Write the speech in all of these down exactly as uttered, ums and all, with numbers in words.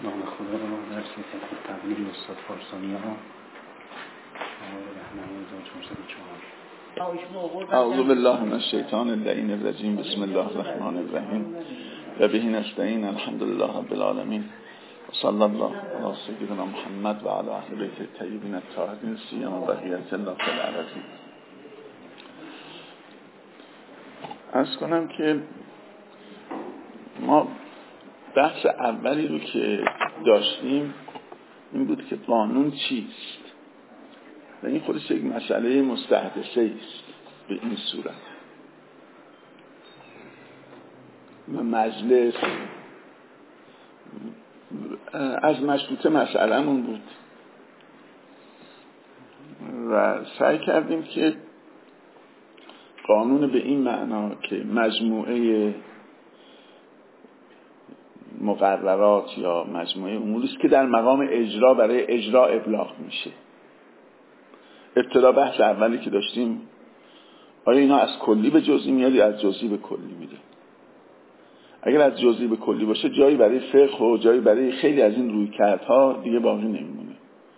نام خدا رو درس تحقیق تبلیغ استاد فارسانی ها آقای رهنمای هزار و چهارصد و چهار. اعوذ بالله من الشیطان اللعین الرجیم. بسم الله الرحمن الرحیم و به نستعین. الحمدلله رب العالمین و صلی الله علی سیدنا محمد و علی اهل بیت الطیبین الطاهرین سیما بقیت الله فی الارضین. عرض کنم که ما بحث اولی رو که داشتیم این بود که قانون چیست و این خودش یک مسئله مستحدثه است به این صورت. و مجلس از مشروطه مسئله‌مون بود و سعی کردیم که قانون به این معنا که مجموعه مقررات یا مجموعه اموری است که در مقام اجرا برای اجرا ابلاغ میشه. ابتدا بحث اولی که داشتیم آیا اینا از کلی به جزئی میاد یا از جزئی به کلی میده؟ اگر از جزئی به کلی باشه جایی برای فقه و جایی برای خیلی از این رویکردها دیگه باقی نمیمونه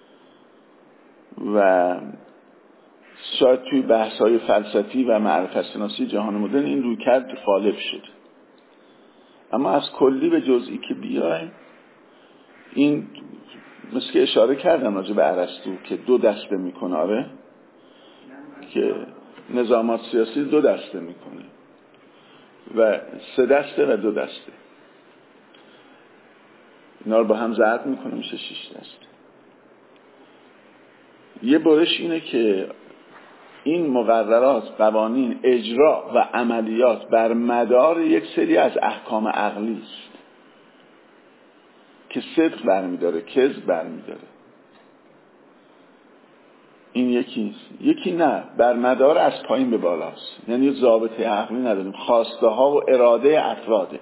و شاید توی بحث‌های فلسفی و معرفت شناسی جهان مدرن این رویکرد غالب شد. اما از کلی به جزئی که بیایم، این مثل که اشاره کردم راجع به ارسطو که دو دسته میکنه، آره که نظامات سیاسی دو دسته میکنه و سه دسته و دو دسته، اینا رو با هم ضرب میکنه میشه شش دسته. یه برش اینه که این مقررات، قوانین، اجرا و عملیات بر مدار یک سری از احکام عقلی است که صدق برمیداره، کذب برمیداره. این یکیست. یکی نه، بر مدار از پایین به بالاست، یعنی ضابطه عقلی نداریم، خواسته ها و اراده افراده.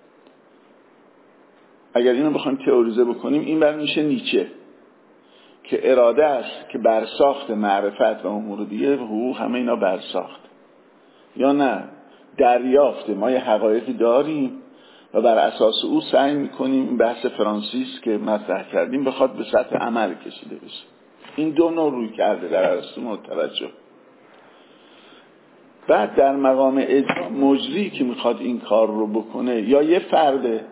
اگر اینو بخوایم تئوریزه بکنیم این بر میشه نیچه که اراده است که برساخت معرفت و امور دیگه و حقوق همه اینا برساخت، یا نه دریافت ما یه حقایقی داریم و بر اساس او سعی میکنیم این بحث فرانسیس که مطرح کردیم بخواد به سطح عمل کشیده بشه. این دو نوع روی کرده در ارسطو متوجه. بعد در مقام اجرا مجری که میخواد این کار رو بکنه یا یه فرده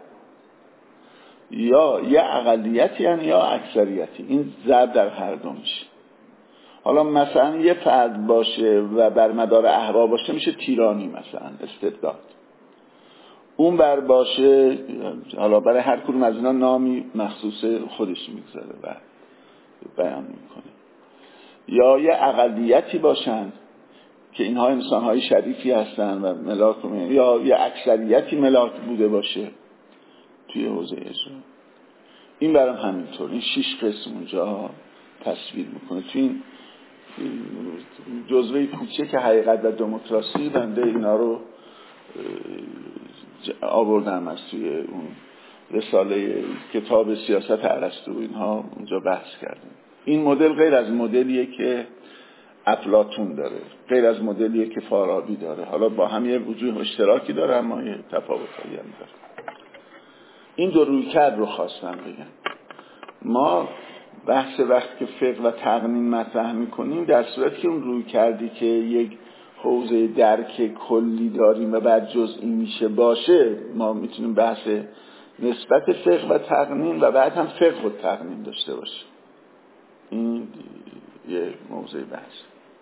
یا یه اقلیتی یعنی یا اکثریتی، این ضرب در هر دو میشه. حالا مثلا یه فرد باشه و بر مدار اهوا باشه میشه تیرانی، مثلا استبداد. اون بر باشه، حالا برای هر کدوم از اینا نامی مخصوص خودش میگذاره و بیان میکنه. یا یه اقلیتی باشن که اینها انسانهای شریفی هستن و ملاک، یا یه اکثریتی ملاک بوده باشه توی حوزه اجرا. این برام همینطور، این شش قسم اونجا تصویر میکنه. توی این جزوه کوچه که حقیقت و دموکراسی، بنده اینا رو آوردم از توی اون رساله کتاب سیاست ارسطو، اینها اونجا بحث کردیم. این مدل غیر از مدلیه که افلاطون داره، غیر از مدلیه که فارابی داره. حالا با هم یه وجوه اشتراکی داره اما یه تفاوتایی هم داره. این دو رویکرد رو خواستم بگم. ما بحث وقت که فقه و تقنین مطرح میکنیم در صورتی که اون رویکردی که یک حوزه درک کلی داریم و بعد جزئی میشه باشه، ما میتونیم بحث نسبت فقه و تقنین و بعد هم فقه و تقنین داشته باشیم. این یه موضوع بحث.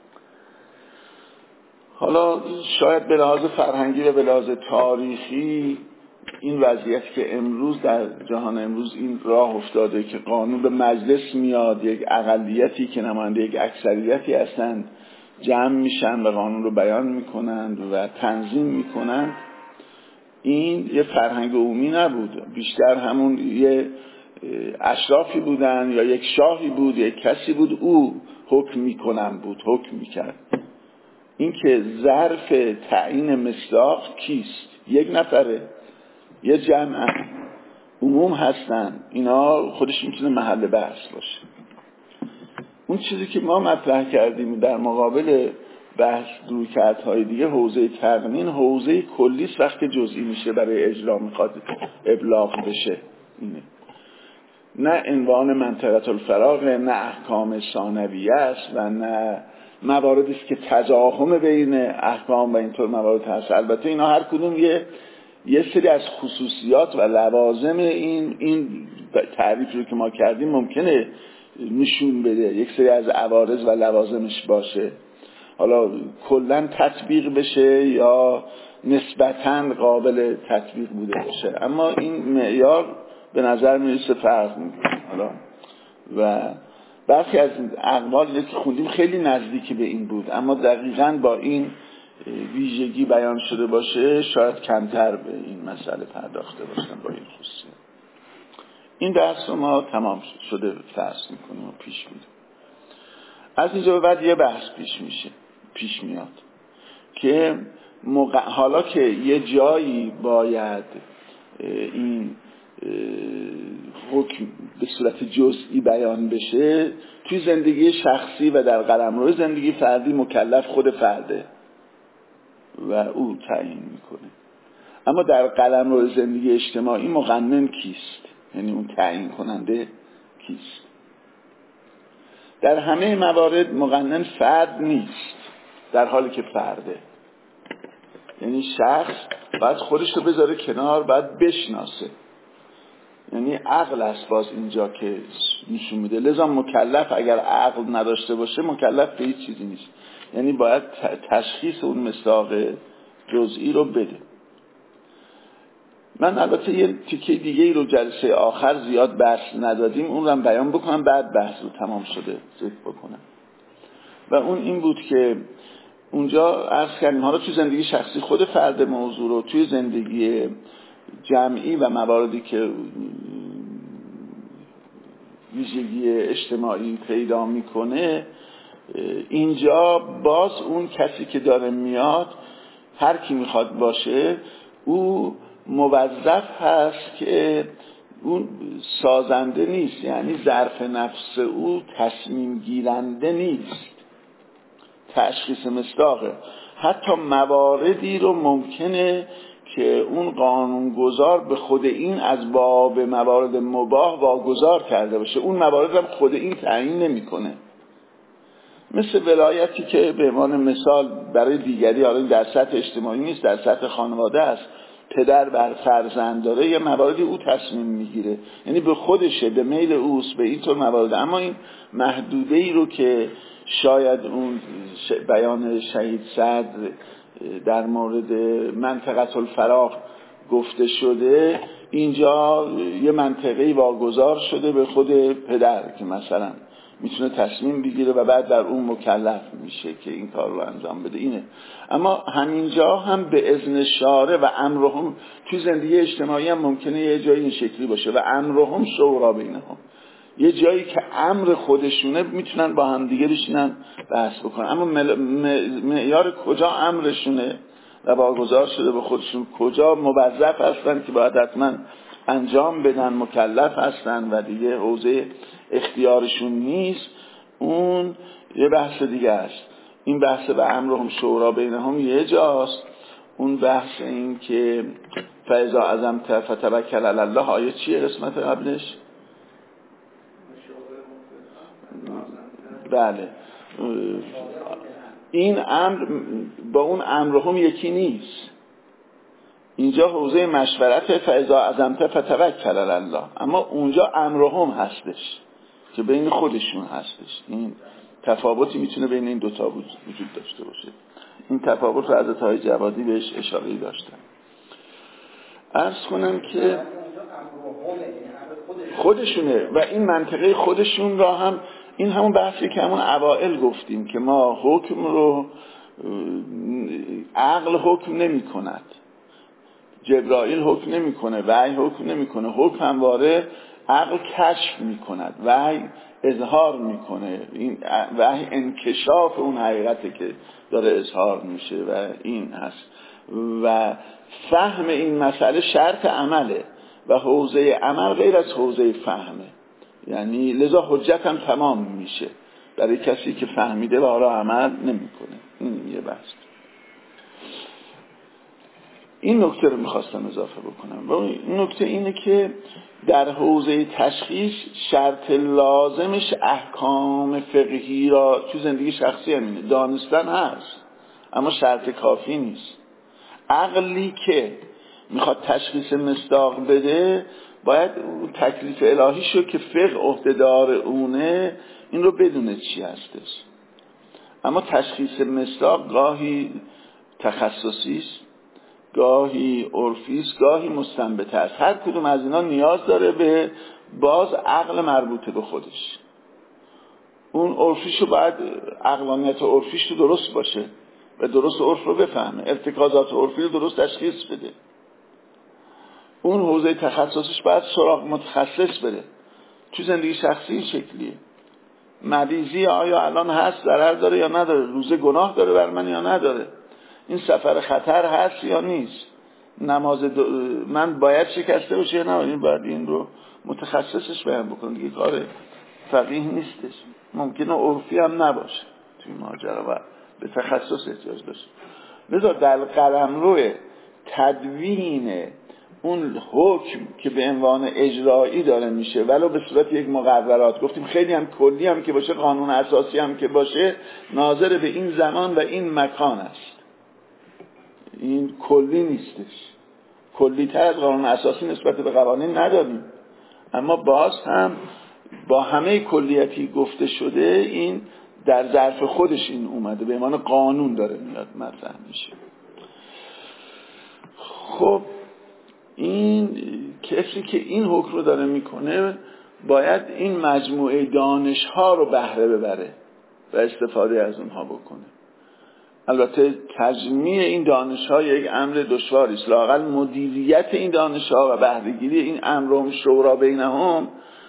حالا شاید به لحاظ فرهنگی و به لحاظ تاریخی این وضعیت که امروز در جهان امروز این راه افتاده که قانون به مجلس میاد، یک اقلیتی که نماینده یک اکثریتی هستند جمع میشن و قانون رو بیان میکنند و تنظیم میکنند، این یه فرهنگ عمومی نبود، بیشتر همون یه اشرافی بودن یا یک شاهی بود، یک کسی بود او حکم میکنن بود، حکم میکرد. این که ظرف تعیین مصداق کیست؟ یک نفره، یه جمع عموم هستن، اینا خودش میتونه محل بحث باشه. اون چیزی که ما مطرح کردیم در مقابل بحث رویکردهای دیگه، حوزه تقنین حوزه کلیست، وقتی جزئی میشه برای اجرا میخواد ابلاغ بشه. اینه نه عنوان منطقه الفراغ، نه احکام ثانویه است و نه مواردی است که تزاحم بین احکام و اینطور موارد هست. البته اینا هر کدوم یه یه سری از خصوصیات و لوازم این این تعریفی رو که ما کردیم ممکنه نشون بده، یک سری از عوارض و لوازمش باشه، حالا کلا تطبیق بشه یا نسبتاً قابل تطبیق بوده باشه، اما این معیار به نظر میرسه فرق میکنه. حالا و برخی از اقوالی که خوندیم خیلی نزدیکی به این بود، اما دقیقاً با این ویژگی بیان شده باشه شاید کمتر به این مسئله پرداخته باشن با این خصوصیت. این درس رو ما تمام شده فرض میکنیم و پیش میدیم. از اینجا به بعد یه بحث پیش میشه پیش میاد که موقع حالا که یه جایی باید این حکم به صورت جزئی بیان بشه، توی زندگی شخصی و در قلمرو زندگی فردی مکلف خود فرده و او تعیین میکنه، اما در قلمرو زندگی اجتماعی مقنن کیست؟ یعنی اون تعیین کننده کیست؟ در همه موارد مقنن فرد نیست، در حالی که فرده. یعنی شخص باید خودش رو بذاره کنار، باید بشناسه، یعنی عقل است باز اینجا که نشون میده. لذا مکلف اگر عقل نداشته باشه مکلف به هیچ چیزی نیست، یعنی باید تشخیص اون مصداق جزئی رو بده. من البته یه تیکه دیگه ای رو جلسه آخر زیاد بحث ندادیم، اون رو هم بیان بکنم بعد بحث رو تمام شده ذکر بکنم، و اون این بود که اونجا عرض کردیم حالا توی زندگی شخصی خود فرد موضوع رو توی زندگی جمعی و مواردی که ویژگی اجتماعی پیدا میکنه، اینجا باز اون کسی که داره میاد هر کی میخواد باشه او موظف هست که اون سازنده نیست، یعنی ظرف نفس او تصمیم گیرنده نیست، تشخیص مصداقه. حتی مواردی رو ممکنه که اون قانونگذار به خود این از باب موارد مباح واگذار کرده باشه، اون موارد هم خود این تعیین نمیکنه. مثل ولایتی که به عنوان مثال برای دیگری، حالا در سطح اجتماعی نیست، در سطح خانواده است، پدر بر فرزند داره یه مواردی او تصمیم میگیره، یعنی به خودشه، به میل اوست به اینطور موارد. اما این محدوده ای رو که شاید اون بیان شهید صدر در مورد منطقه الفراغ گفته شده، اینجا یه منطقه‌ای واگذار شده به خود پدر که مثلا میتونه تصمیم بگیره و بعد در اون مکلف میشه که این کار رو انجام بده. اینه. اما همینجا هم به اذن شارع و امرهم توی زندگی اجتماعی هم ممکنه یه جایی این شکلی باشه و امرهم شورا بینهم، یه جایی که امر خودشونه میتونن با هم دیگه بشینن بحث بکنن، اما معیار کجا امرشونه و واگذار شده به خودشون، کجا موظف هستن که باید حتما انجام بدن، مکلف هستن و دیگه حوزه اختیارشون نیست، اون یه بحث دیگه است. این بحث به امرهم شورا بینهم یه جاست، اون بحث این که فاذا عزمت فتوکل علی الله، آیه چیه قسمت قبلش؟ بله، این امر با اون امرهم یکی نیست. اینجا حوزه مشورت فاذا عزمت فتوکل علی الله، اما اونجا امرهم هستش که بین خودشون هستش. این تفاوتی میتونه بین این دوتا وجود داشته باشه. این تفاوت رو حضرت های جوادی بهش اشاره داشتن. عرض کنم که خودشونه و این منطقه خودشون را هم، این همون بحثی که همون اوائل گفتیم که ما حکم رو عقل حکم نمی کند، جبرائیل حکم نمی کنه، وحی حکم نمی کنه، حکم همواره عقل کشف می کند، وحی اظهار می کنه، این وحی انکشاف اون حقیقته که داره اظهار میشه و این هست و فهم این مسئله شرط عمله و حوزه عمل غیر از حوزه فهمه، یعنی لذا حجت هم تمام میشه برای کسی که فهمیده و حالا عمل نمیکنه. این یه بحث. این نکته رو میخواستم اضافه بکنم و این نکته اینه که در حوزه تشخیص شرط لازمش احکام فقهی را تو زندگی شخصی همینه، دانستن هست اما شرط کافی نیست. عقلی که میخواد تشخیص مصداق بده باید تکلیف الهی شو که فقه عهده‌دار اونه این رو بدونه چی هستش. اما تشخیص مصداق گاهی تخصصی است، گاهی عرفی است، گاهی مستنبط است. هر کدوم از اینا نیاز داره به باز عقل مربوطه به خودش. اون عرفیشو باید عقلانیت عرفیش رو درست باشه و درست عرف رو بفهمه، ارتکازات عرفی رو درست تشخیص بده. اون حوزه تخصصیش باید سراغ متخصص بره. تو زندگی شخصی این شکلیه. مریضی آیا الان هست، ضرر داره یا نداره، روزه گناه داره بر من یا نداره، این سفر خطر هست یا نیست، نماز دو... من باید شکسته باشه یا نه، این باید این رو متخصصش بیان بکنه دیگه، کار فقیه نیستش. ممکنه عرفی هم نباشه توی ماجرا و به تخصص احتیاج داشته. لذا در قلمرو تدوین اون حکم که به عنوان اجرایی داره میشه ولو به صورت یک مقررات، گفتیم خیلی هم کلی هم که باشه، قانون اساسی هم که باشه، ناظر به این زمان و این مکان است. این کلی نیستش. کلی تر از قانون اساسی نسبت به قوانین نداریم، اما باز هم با همه کلیتی گفته شده این در ظرف خودش این اومده به عنوان قانون داره میاد مطرح میشه. خب این کسی که این حکم رو داره میکنه باید این مجموعه دانش ها رو بهره ببره و استفاده از اونها بکنه. البته تجمیع این دانش ها یک امر دشواری است، لااقل مدیریت این دانش ها و بهره گیری این امرهم شورا بینهم،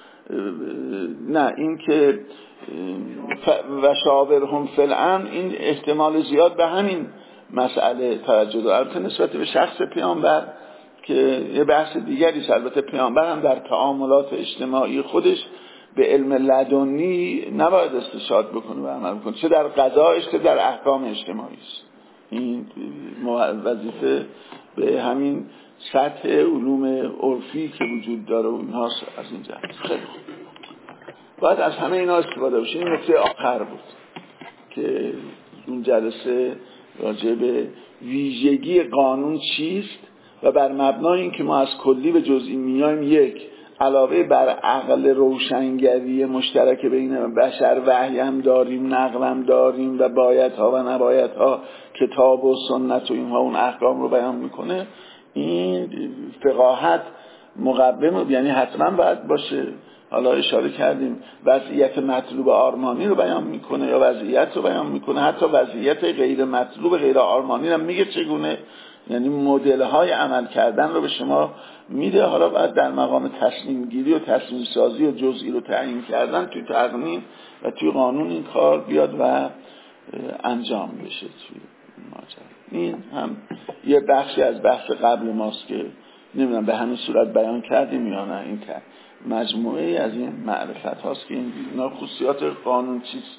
نه این که و شاورهم فی الامر، این احتمال زیاد به همین مسئله توجه داره. البته نسبت به شخص پیامبر که یه بحث دیگری است، البته پیامبر هم در تعاملات اجتماعی خودش به علم لدنی نباید استشهاد بکنه و عمل بکنه، چه در قضایش چه در احکام اجتماعی است. این وظیفه به همین سطح علوم عرفی که وجود داره و اینهاست. از اینجا خیلی خوب باید از همه اینا استفاده بشه. این نکته آخر بود که اون جلسه راجع به ویژگی قانون چیست و بر مبنای این که ما از کلی به جزئی میایم، یک علاوه بر عقل روشنگری مشترک بین بشر وحی هم داریم، نقل هم داریم و بایدها و نبایدها، کتاب و سنت و اینها اون احکام رو بیان میکنه. این فقاهت مقوم، یعنی حتما باید باشه. حالا اشاره کردیم وضعیت مطلوب آرمانی رو بیان میکنه یا وضعیت رو بیان میکنه، حتی وضعیت غیر مطلوب غیر آرمانی رو میگه چگونه، یعنی مدل های عمل کردن رو به شما میده. حالا باید در مقام تصمیم گیری و تصمیم سازی و جزئی رو تعیین کردن توی تقنین و توی قانون این کار بیاد و انجام بشه توی ماجرا. این هم یه بخشی از بحث قبل ماست که نمیدونم به همین صورت بیان کردیم یا نه. این که مجموعه از این معرفت هاست که این خصوصیات قانون چیست.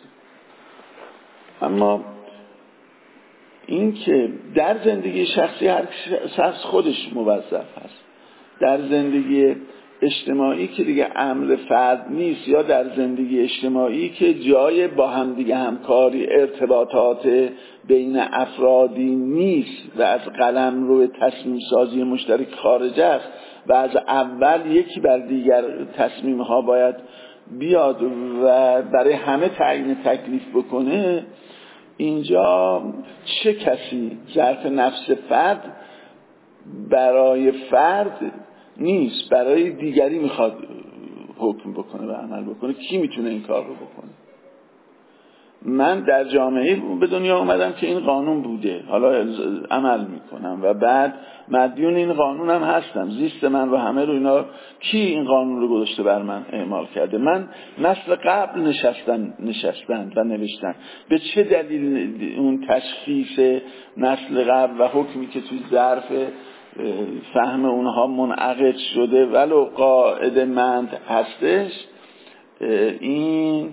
اما این که در زندگی شخصی هر شخص خودش موظف هست، در زندگی اجتماعی که دیگه امر فرد نیست، یا در زندگی اجتماعی که جای با هم دیگه همکاری ارتباطات بین افرادی نیست و از قلمرو تصمیم سازی مشترک خارج است و از اول یکی بر دیگر تصمیم ها باید بیاد و برای همه تعیین تکلیف بکنه، اینجا چه کسی ظرف نفس فرد برای فرد نیست، برای دیگری میخواد حکم بکنه و عمل بکنه؟ کی میتونه این کار رو بکنه؟ من در جامعه به دنیا اومدم که این قانون بوده، حالا عمل میکنم و بعد مدیون این قانون هم هستم، زیست من و همه رو اینا کی این قانون رو گذاشته بر من اعمال کرده؟ من نسل قبل نشستن نشستند و نوشتن. به چه دلیل اون تشخیص نسل قبل و حکمی که توی ظرف فهم اونها منعقد شده ولو قاعده مند هستش، این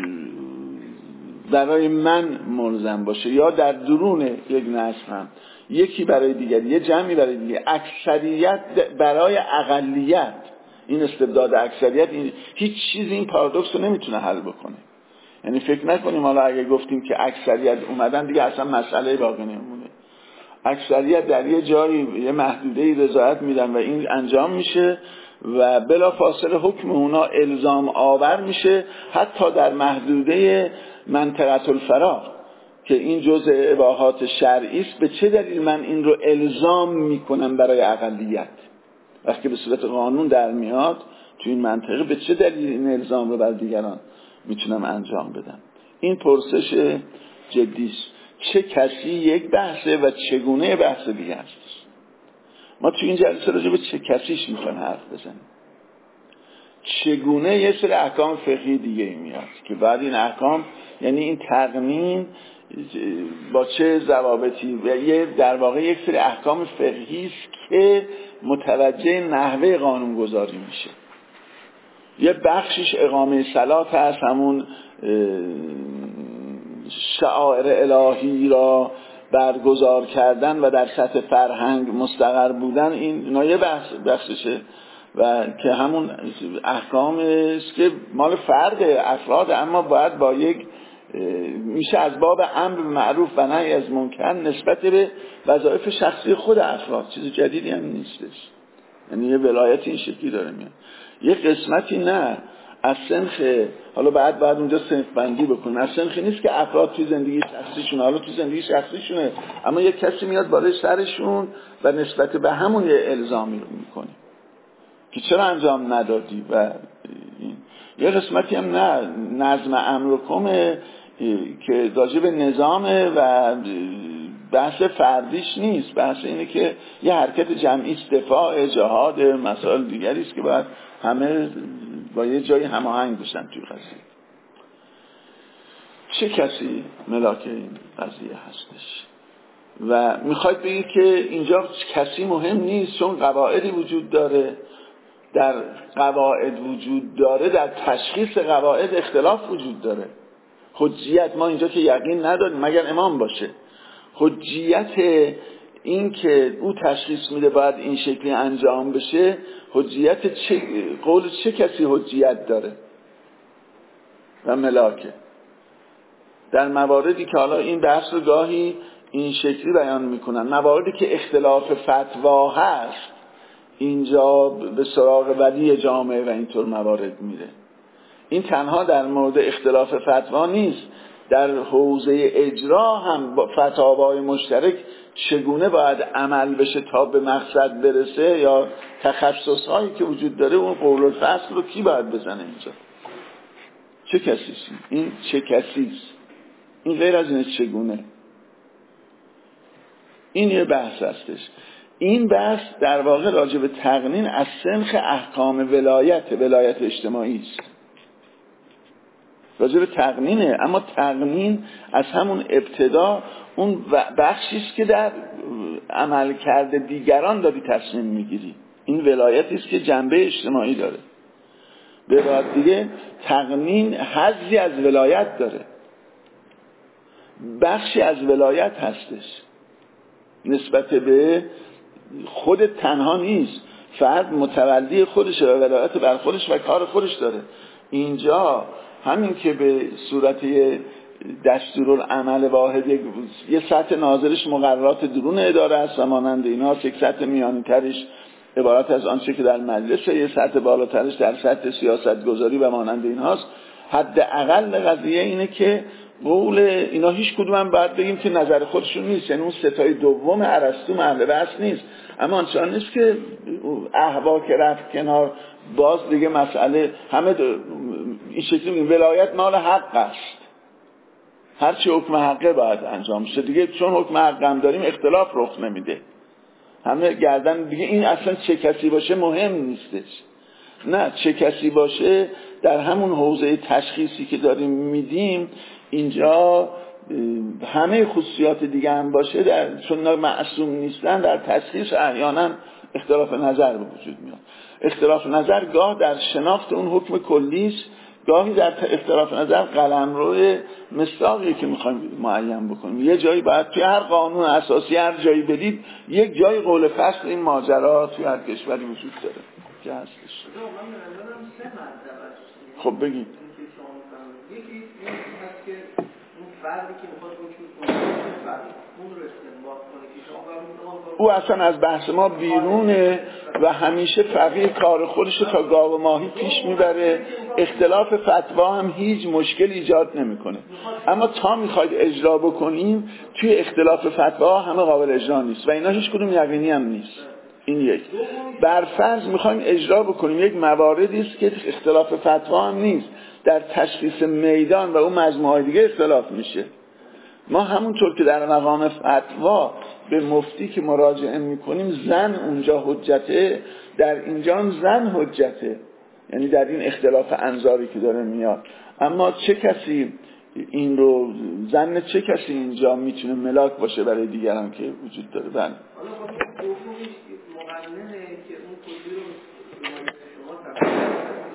برای من ملزم باشه یا در درون یک نسل هم یکی برای دیگری، یه جمعی برای دیگری، اکثریت برای اقلیت. این استبداد اکثریت، این هیچ چیزی این پارادوکس رو نمیتونه حل بکنه. یعنی فکر نکنیم حالا اگه گفتیم که اکثریت اومدن دیگه اصلا مسئله باقی نمونه. اکثریت در یه جایی یه محدوده‌ای رضایت میدن و این انجام میشه و بلا فاصله حکم اونا الزام آور میشه، حتی در محدوده منطقه الفراغ که این جزء اباحات شرعی است. به چه دلیل من این رو الزام میکنم برای اقلیت؟ وقتی به صورت قانون در میاد تو این منطقه، به چه دلیل این الزام رو بر دیگران میتونم انجام بدم؟ این پرسش جدی است. چه کسی یک بحثه و چگونه بحث دیگه است. ما تو این جلسه راجع به چه کسیش میخوایم حرف بزنیم. چگونه یه سری احکام فقهی دیگه میاد که بعد این احکام، یعنی این تقنین با چه ضوابطی و یه در واقع یک سری احکام فقهی است که متوجه نحوه قانونگذاری میشه. یه بخشش اقامه صلات هست، همون شعائر الهی را برگزار کردن و در سطح فرهنگ مستقر بودن، این اینا یه بخش بخششه و که همون احکام است که مال فرد افراد، اما باید با یک میشه از باب امر معروف و نهی از منکر نسبت به وظایف شخصی خود افراد. چیز جدیدی هم نیستش، یعنی یه ولایت این شکلی داره میاد. یه قسمتی نه از سنخ، حالا بعد بعد اونجا سنخ بندی بکنن، از سنخ نیست که افراد توی زندگی شخصیشونه، حالا توی زندگی شخصیشونه، اما یه کسی میاد بالای سرشون و نسبت به همون یه الزامی رو میکنه که چرا انجام ندادی. و این. یه قسمتی هم نه، نظم امرکمه که راجع به نظامه و بحث فردیش نیست، بحث اینه که یه حرکت جمعی است، دفاع، جهاد، مسائل دیگری است که باید همه با یه جایی هماهنگ بشن توی قضیه. چه کسی ملاک این قضیه هستش؟ و میخواید بگید که اینجا کسی مهم نیست چون قواعدی وجود داره. در قواعد وجود داره، در تشخیص قواعد اختلاف وجود داره. حجیت ما اینجا که یقین نداریم مگر امام باشه. حجیت این که او تشخیص میده باید این شکلی انجام بشه، حجیت چه قول چه کسی حجیت داره و ملاکه؟ در مواردی که حالا این بحث رو گاهی این شکلی بیان میکنن، مواردی که اختلاف فتوا هست، اینجا به سراغ ولی جامعه و اینطور موارد میره. این تنها در مورد اختلاف فتوا نیست، در حوزه اجرا هم فتاوای مشترک چگونه باید عمل بشه تا به مقصد برسه، یا تخصص هایی که وجود داره، اون قول الفصل رو کی باید بزنه اینجا؟ چه کسیست؟ این چه کسیست؟ این غیر از اینه چگونه؟ این یه بحث هستش. این بحث در واقع راجع به تقنین از سنخ احکام ولایت ولایت اجتماعی است. راجع به تقنینه، اما تقنین از همون ابتدا اون بخشی است که در عمل کرده دیگران داری تصمیم میگیری. این ولایتی است که جنبه اجتماعی داره. به بعد دیگه تقنین حظی از ولایت داره، بخشی از ولایت هستش، نسبت به خود تنها نیست، فرد متولی خودشه و ولایت بر خودش و کار خودش داره. اینجا همین که به صورت دستورالعمل واحد یه سطح ناظرش مقررات درون اداره است و مانند اینا، یک سطح میانی ترش عبارت از آنچه که در مجلس، یه سطح بالاترش در سطح سیاست گذاری و مانند اینهاست. حداقل قضیه اینه که قول اینا هیچ کدوم هم باید بگیم که نظر خودشون نیست، یعنی اون ستای دوم ارسطو محل بحث نیست، اما آنچنان نیست که احوا که رفت کنار، باز دیگه مسئله همه این شکلی بگیم ولایت مال حق است، هرچی حکم حقه باید انجام شه دیگه، چون حکم حق هم داریم اختلاف رخ نمیده، همه گردن دیگه. این اصلا چه کسی باشه مهم نیستش، نه چه کسی باشه در همون حوزه تشخیصی که داریم میدیم اینجا همه خصوصیات دیگه هم باشه، در چون معصوم نیستن در تشخیص احیانا اختلاف نظر به وجود میاد. اختلاف نظر گاه در شناخت اون حکم کلی است گاهی در اختلاف نظر قلمرو مصداقی که میخوایم معین بکنیم. یه جایی باید توی هر قانون اساسی هر جایی بدید یک جای قول فصل این ماجرا توی هر کشوری وجود داره که هستش. خب بگید. یکی این هست که اون فردی که میخواد وجود کنه اون رو استنباط کنه که شما او اصلا از بحث ما بیرونه و همیشه فقیه کار خودش تا گاو و ماهی پیش میبره. اختلاف فتوا هم هیچ مشکل ایجاد نمیکنه. اما تا میخواید اجرا بکنیم توی اختلاف فتوا همه قابل اجرا نیست و اینا هیچ کدوم یقینی هم نیست. این یک. بر فرض میخوایم اجرا بکنیم یک مواردی است که اختلاف فتوا هم نیست، در تشخیص میدان و اون مجموعه دیگه اختلاف میشه. ما همونطور که در مقام فتوا به مفتی که مراجعه میکنیم زن اونجا حجته، در اینجا هم زن حجته، یعنی در این اختلاف انظاری که داره میاد. اما چه کسی این رو زن چه کسی اینجا میتونه ملاک باشه برای دیگران که وجود داره؟ بله. مقننه که اون کلی رو شما تفصیل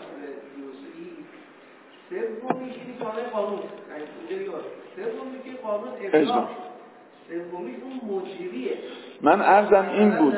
سومی که کار قانون سومی که قانون اجرا سومی اون مجریه. من عرضم این بود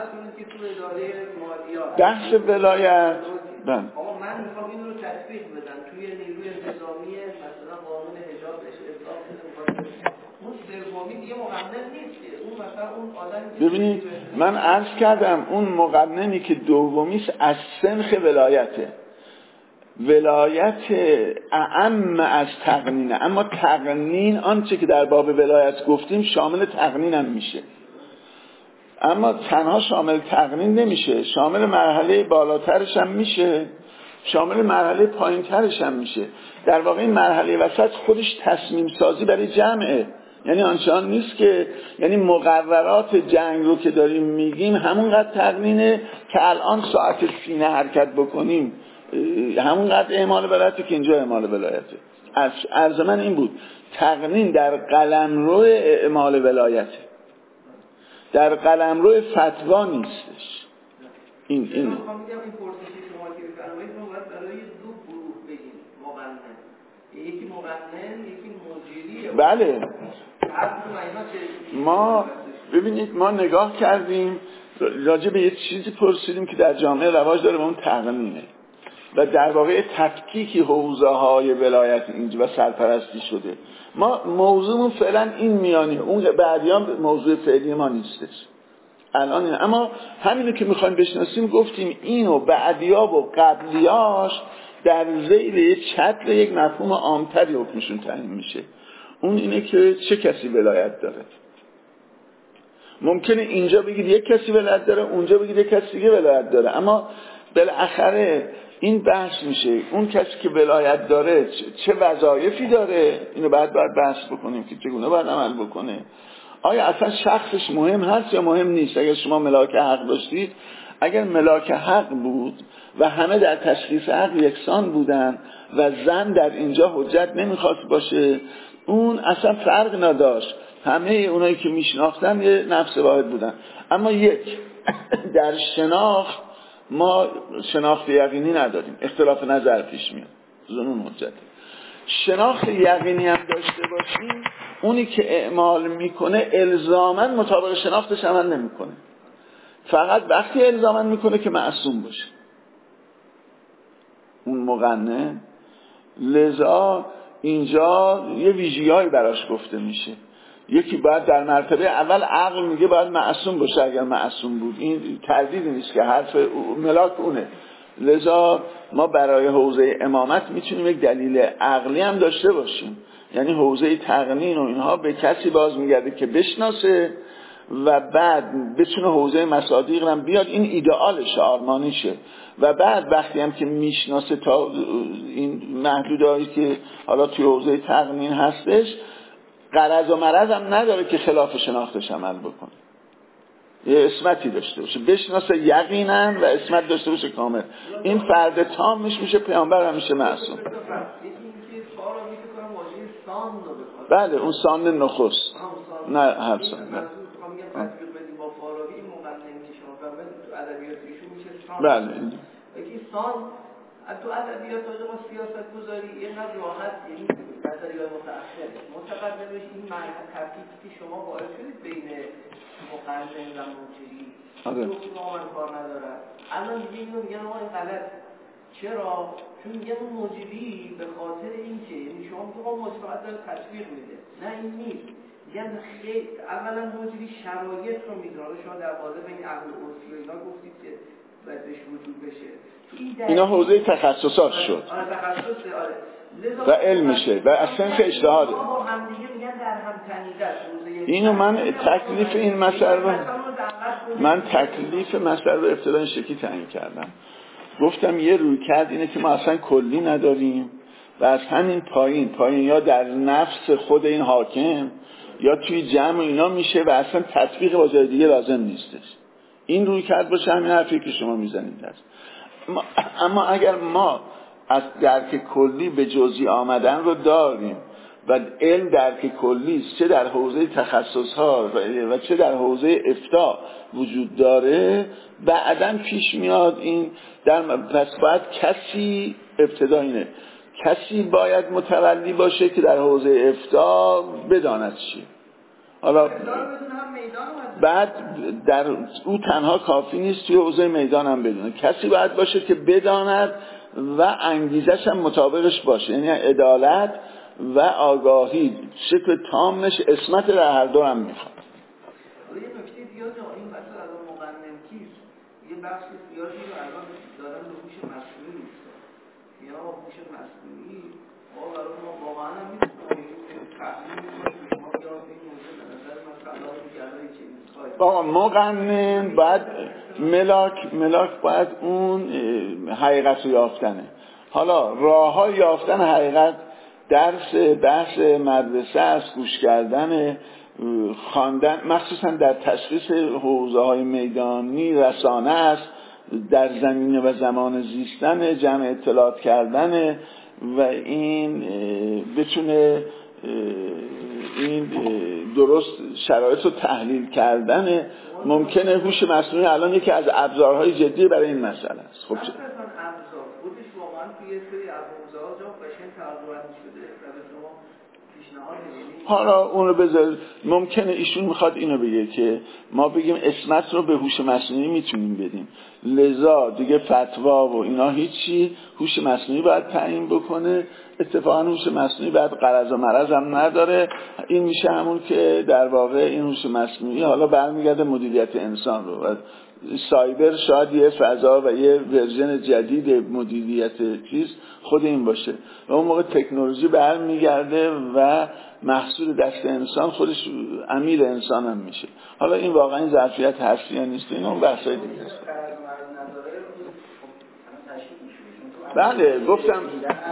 بحث ولایت. آقا من میخوام این رو تطبیق بدم توی نیروی انتظامی مثلا قانون حجاب اصلاح کنم، اون سومی دیگه مقنن نیست که اون مثلا اون آدمی. ببینید من عرض کردم اون مقننی که دومیش از سنخ ولایته، ولایت اعم از تقنینه. اما تقنین آنچه که در باب ولایت گفتیم شامل تقنین هم میشه، اما تنها شامل تقنین نمیشه، شامل مرحله بالاترش هم میشه، شامل مرحله پایین ترش هم میشه. در واقع این مرحله وسط خودش تصمیم سازی برای جمعه، یعنی آنچنان نیست که یعنی مقررات جنگ رو که داریم میگیم همونقدر تقنینه که الان ساعت سینه حرکت بکنیم همونقدر اعمال ولایته که اینجا اعمال ولایته. از عرض من این بود تقنین در قلمرو اعمال ولایته، در قلمرو فتوا نیستش. این این من میگم این پرسشی شما که بفرمایید ما باید برای دو گروه بگیم مقنن، یکی مقنن یکی مجری. بله ما ببینید ما نگاه کردیم راجع به یه چیزی پرسیدیم که در جامعه رواج داره و اون تقنینه و در واقع تفکیک حوزه های ولایت اینجا و سرپرستی شده. ما موضوعمون فعلا این میانه، اون بعدیان موضوع فعلی ما نیستش الان اینه. اما همینو که میخوایم بشناسیم گفتیم اینو بعدیا و قبلیاش در ذیل یک چتر یک مفهوم عامتری حکمشون تعیین میشه. اون اینه که چه کسی ولایت داره. ممکنه اینجا بگید یک کسی ولایت داره، اونجا بگید یک کسی دیگه ولایت داره، اما بالاخره این بحث میشه اون کسی که ولایت داره چه وظایفی داره. اینو بعد باید بحث بکنیم که چگونه باید عمل بکنه. آیا اصلا شخصش مهم هست یا مهم نیست؟ اگر شما ملاک حق داشتید، اگر ملاک حق بود و همه در تشخیص حق یکسان بودن و زن در اینجا حجت نمیخواست باشه، اون اصلا فرق نداشت، همه اونایی که میشناختن یه نفس واحد بودن. اما یک در شناخت ما شناخت یقینی نداریم، اختلاف نظر پیش میاد، ظنون حجت. شناخت یقینی هم داشته باشیم، اونی که اعمال میکنه الزاماً مطابق شناختش عمل نمیکنه، فقط وقتی الزاماً میکنه که معصوم باشه اون مقنن. لذا اینجا یه ویژگی‌هایی براش گفته میشه. یکی باید در مرتبه اول عقل میگه باید معصوم باشه اگر معصوم بود، این تردیدی نیست که حرف ملاک اونه. لذا ما برای حوزه امامت میتونیم یک دلیل عقلی هم داشته باشیم، یعنی حوزه تقنین و اینها به کسی باز میگرده که بشناسه و بعد بتونه حوزه مصادیق هم بیاد. این ایدئالش آرمانیشه و بعد وقتی هم که میشناسه تا این محدودهایی که حالا توی حوزه تقنین هستش، غرض و مرض هم نداره که خلاف شناختش عمل بکنه، یه اسمتی داشته باشه، بشناسه یقینا و اسمت داشته باشه کامل. این فرد تامش میشه پیامبر هم میشه معصوم. بله اون سان نخست نه هر سان نه بله یکی سان تو ادبیات ما سیاست گذاری اینقدر راحت یعنی نظریات متأخر متقدمش این معنی تفکیکی که شما باعث شدید بین مقنن و موجودی دو با من کار ندارن الان دیگه اینو میگن آقا این غلط چرا؟ چون میگن اون موجودی به خاطر اینکه یعنی شما میگه آقا موجود فقط داره تطبیق میده نه این نیست میگن خیلی اولا موجودی شرایط رو میداره شما در قالب این عقل عرفی و اینا گفتید که باید بهش وجود بشه اینا حوزه تخصصات شد آره تخصصه آره و علم میشه و اصلا اجتهاده. اینو من تکلیف این مسئله رو من تکلیف مسئله رو ابتدا این شکلی تعیین کردم. گفتم یه رویکرد اینه که ما اصلا کلی نداریم و از همین پایین پایین یا در نفس خود این حاکم یا توی جمع اینا میشه و اصلا تطبیق با جای دیگه لازم نیستش. این رویکرد باشه همین حرفی که شما میزنید هست. اما اگر ما از درک کلی به جزئی آمدن رو داریم و علم درک کلی است چه در حوزه تخصص ها و چه در حوزه افتاء وجود داره بعداً پیش میاد این در پس باید کسی ابتدا اینه کسی باید متولی باشه که در حوزه افتاء بداند چی. حالا بعد در او تنها کافی نیست توی حوزه میدان هم بدونه کسی باید باشه که بداند و انگیزش هم مطابقش باشه یعنی عدالت و آگاهی شکل تامش اسمت در هر دو هم میخواد. یه نکته دیگه این مثلا الان مقنن کیست یه بخش سیاسی رو الان دارن به هوش مصنوعی نیست یا هوش مصنوعی ما برای ما واقعا هم میتونیم تحلیل کنیم شما یا این موضوع به نظر من صلاح دیگرایی که میخواید آقا مقنن باید ملاک ملاک باید اون حقیقت رو یافتنه. حالا راه های یافتن حقیقت درس بحث مدرسه است گوش کردن خواندن مخصوصا در تشخیص حوزه های میدانی رسانه است در زمینه و زمان زیستن جمع اطلاعات کردن و این بتونه این درست شرایط رو تحلیل کردن ممکنه هوش مصنوعی الان یکی از ابزارهای جدی برای این مسئله است. خب چه خودش واقعا توی یه سری از حوزه‌ها جا قشنگ تغییرات شده و به شما پیشنهاد می‌دید. حالا اونو بذار ممکنه ایشون میخواد اینو بگه که ما بگیم اسمت رو به هوش مصنوعی میتونیم بدیم لذا دیگه فتوا و اینا هیچی هوش مصنوعی باید تعیین بکنه. اتفاقا هوش مصنوعی بعد غرض و مرض هم نداره. این میشه همون که در واقع این هوش مصنوعی حالا برمیگرده مدیریت انسان رو و سایبر شاید یه فضا و یه ورژن جدید مدیریت چیز خود این باشه و اون موقع تکنولوژی برمیگرده و محصول دست انسان خودش امیر انسان هم میشه. حالا این واقعا این ظرفیت هستی یا نیست این اون بحثای دیگه است. بله گفتم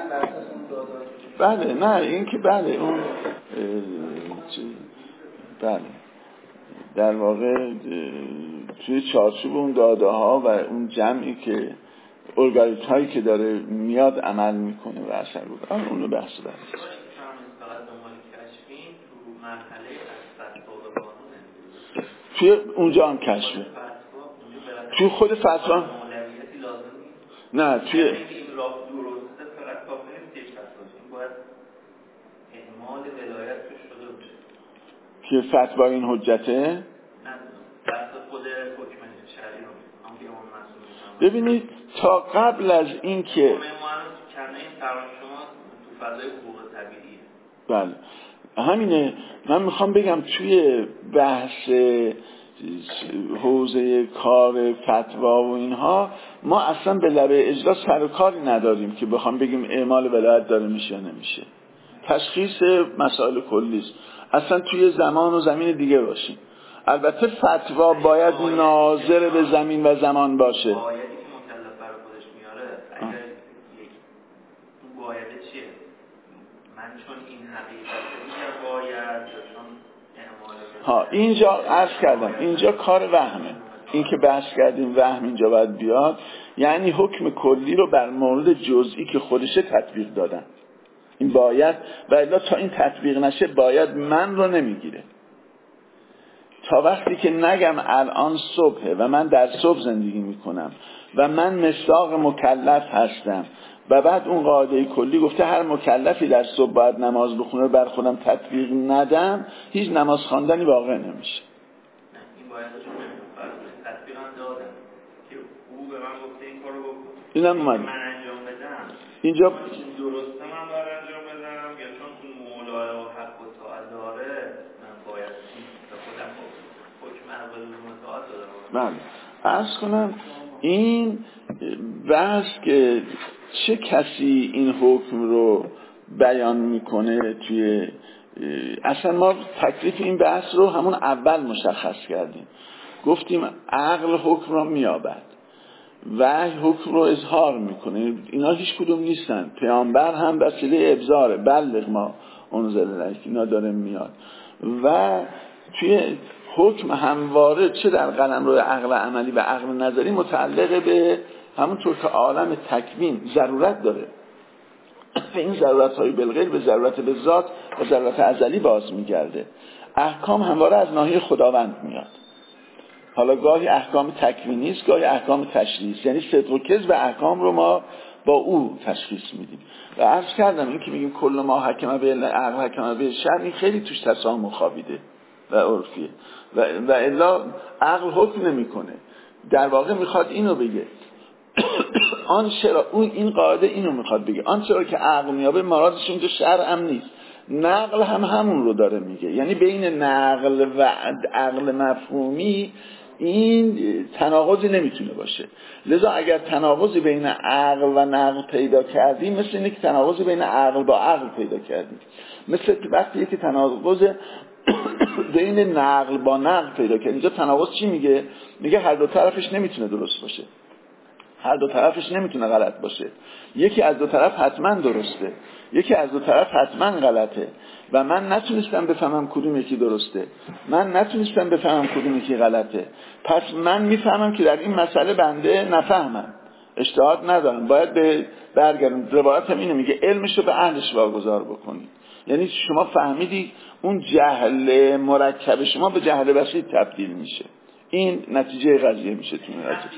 بله نه این که بله اون بله در واقع توی چارچوب اون داده ها و اون جمعی که الگوریتم هایی که داره میاد عمل میکنه و اثر بوده آن اونو بحث داره توی اونجا هم کشفه توی خود فتوا نه توی که فتوا این حجته ببینید تا قبل از این که بله همینه من میخوام بگم توی بحث حوزه کار فتوا و اینها ما اصلا به لبه اجلاس سر و کاری نداریم که بخوام بگیم اعمال ولایت داره میشه یا نمیشه. تشخیص مسائل کلی است اصلا توی زمان و زمین دیگه باشیم. البته فتوا باید ناظر به زمین و زمان باشه. ها اینجا عرض کردم اینجا کار وهمه. این که بحث کردیم وهم اینجا باید بیاد یعنی حکم کلی رو بر مورد جزئی که خودشه تطبیق دادن. این باید و الا تا این تطبیق نشه باید من رو نمیگیره. تا وقتی که نگم الان صبحه و من در صبح زندگی میکنم و من مصداق مکلف هستم و بعد اون قاعده کلی گفته هر مکلفی در صبح باید نماز بخونه بر خودم تطبیق ندم هیچ نماز خواندنی واقع نمیشه. این باید تطبیق هم دادم که او به من گفته این کارو بکن. اینم اومد. من انجام بدم. اینجا درسته من باید انجام بدم یا چون اون مولا و حق و طاعت داره من باید به خودم حکم اول و طاعت دادم. بله. عرض کنم این بحث که چه کسی این حکم رو بیان میکنه توی اصلا ما تکلیف این بحث رو همون اول مشخص کردیم. گفتیم عقل حکم رو میابد، وحی حکم رو اظهار میکنه. اینا هیچ کدوم نیستن. پیامبر هم وسیله ابزاره، بلغ ما انزل الیک، اینا داره میاد و توی حکم همواره چه در قلمرو عقل عملی و عقل نظری متعلق به همونطور که عالم تکوین ضرورت داره و این ضرورت های بالغیب به ضرورت به ذات و ضرورت ازلی باز میگرده. احکام همواره از ناحیه خداوند میاد. حالا گاهی احکام تکوینی است، گاهی احکام تشریعی است، یعنی صدق و کذب احکام رو ما با او تشخیص میدیم. و عرض کردم این که میگیم کل ما حکم به عقل حکم به شرع، این خیلی توش تسامح خوابیده و عرفیه و و الا عقل حکم نمیکنه. در واقع میخواد اینو بگه آن چرا اون این قاعده اینو میخواد بگه آن چرا که عقل میابه مرادش اونجا شرع هم نیست، نقل هم همون رو داره میگه. یعنی بین نقل و عقل مفهومی این تناقضی نمیتونه باشه. لذا اگر تناقضی بین عقل و نقل پیدا کردیم مثل اینه که تناقضی بین عقل با عقل پیدا کردیم. مثل وقتی که تناقض بین نقل با نقل پیدا کردیم. اینجا تناقض چی میگه؟ میگه هر دو طرفش نمیتونه درست باشه، هر دو طرفش نمیتونه غلط باشه. یکی از دو طرف حتما درسته، یکی از دو طرف حتما غلطه و من نتونستم بفهمم کدوم یکی درسته، من نتونستم بفهمم کدوم یکی غلطه. پس من میفهمم که در این مسئله بنده نفهمم، اجتهاد ندارم، باید به برگردم. روایت هم اینه میگه علمشو به اهلش واگذار بکنید. یعنی شما فهمیدی اون جهل مرکب شما به جهل بسیط تبدیل میشه. این نتیجه قضیه میشه تو این قضیه.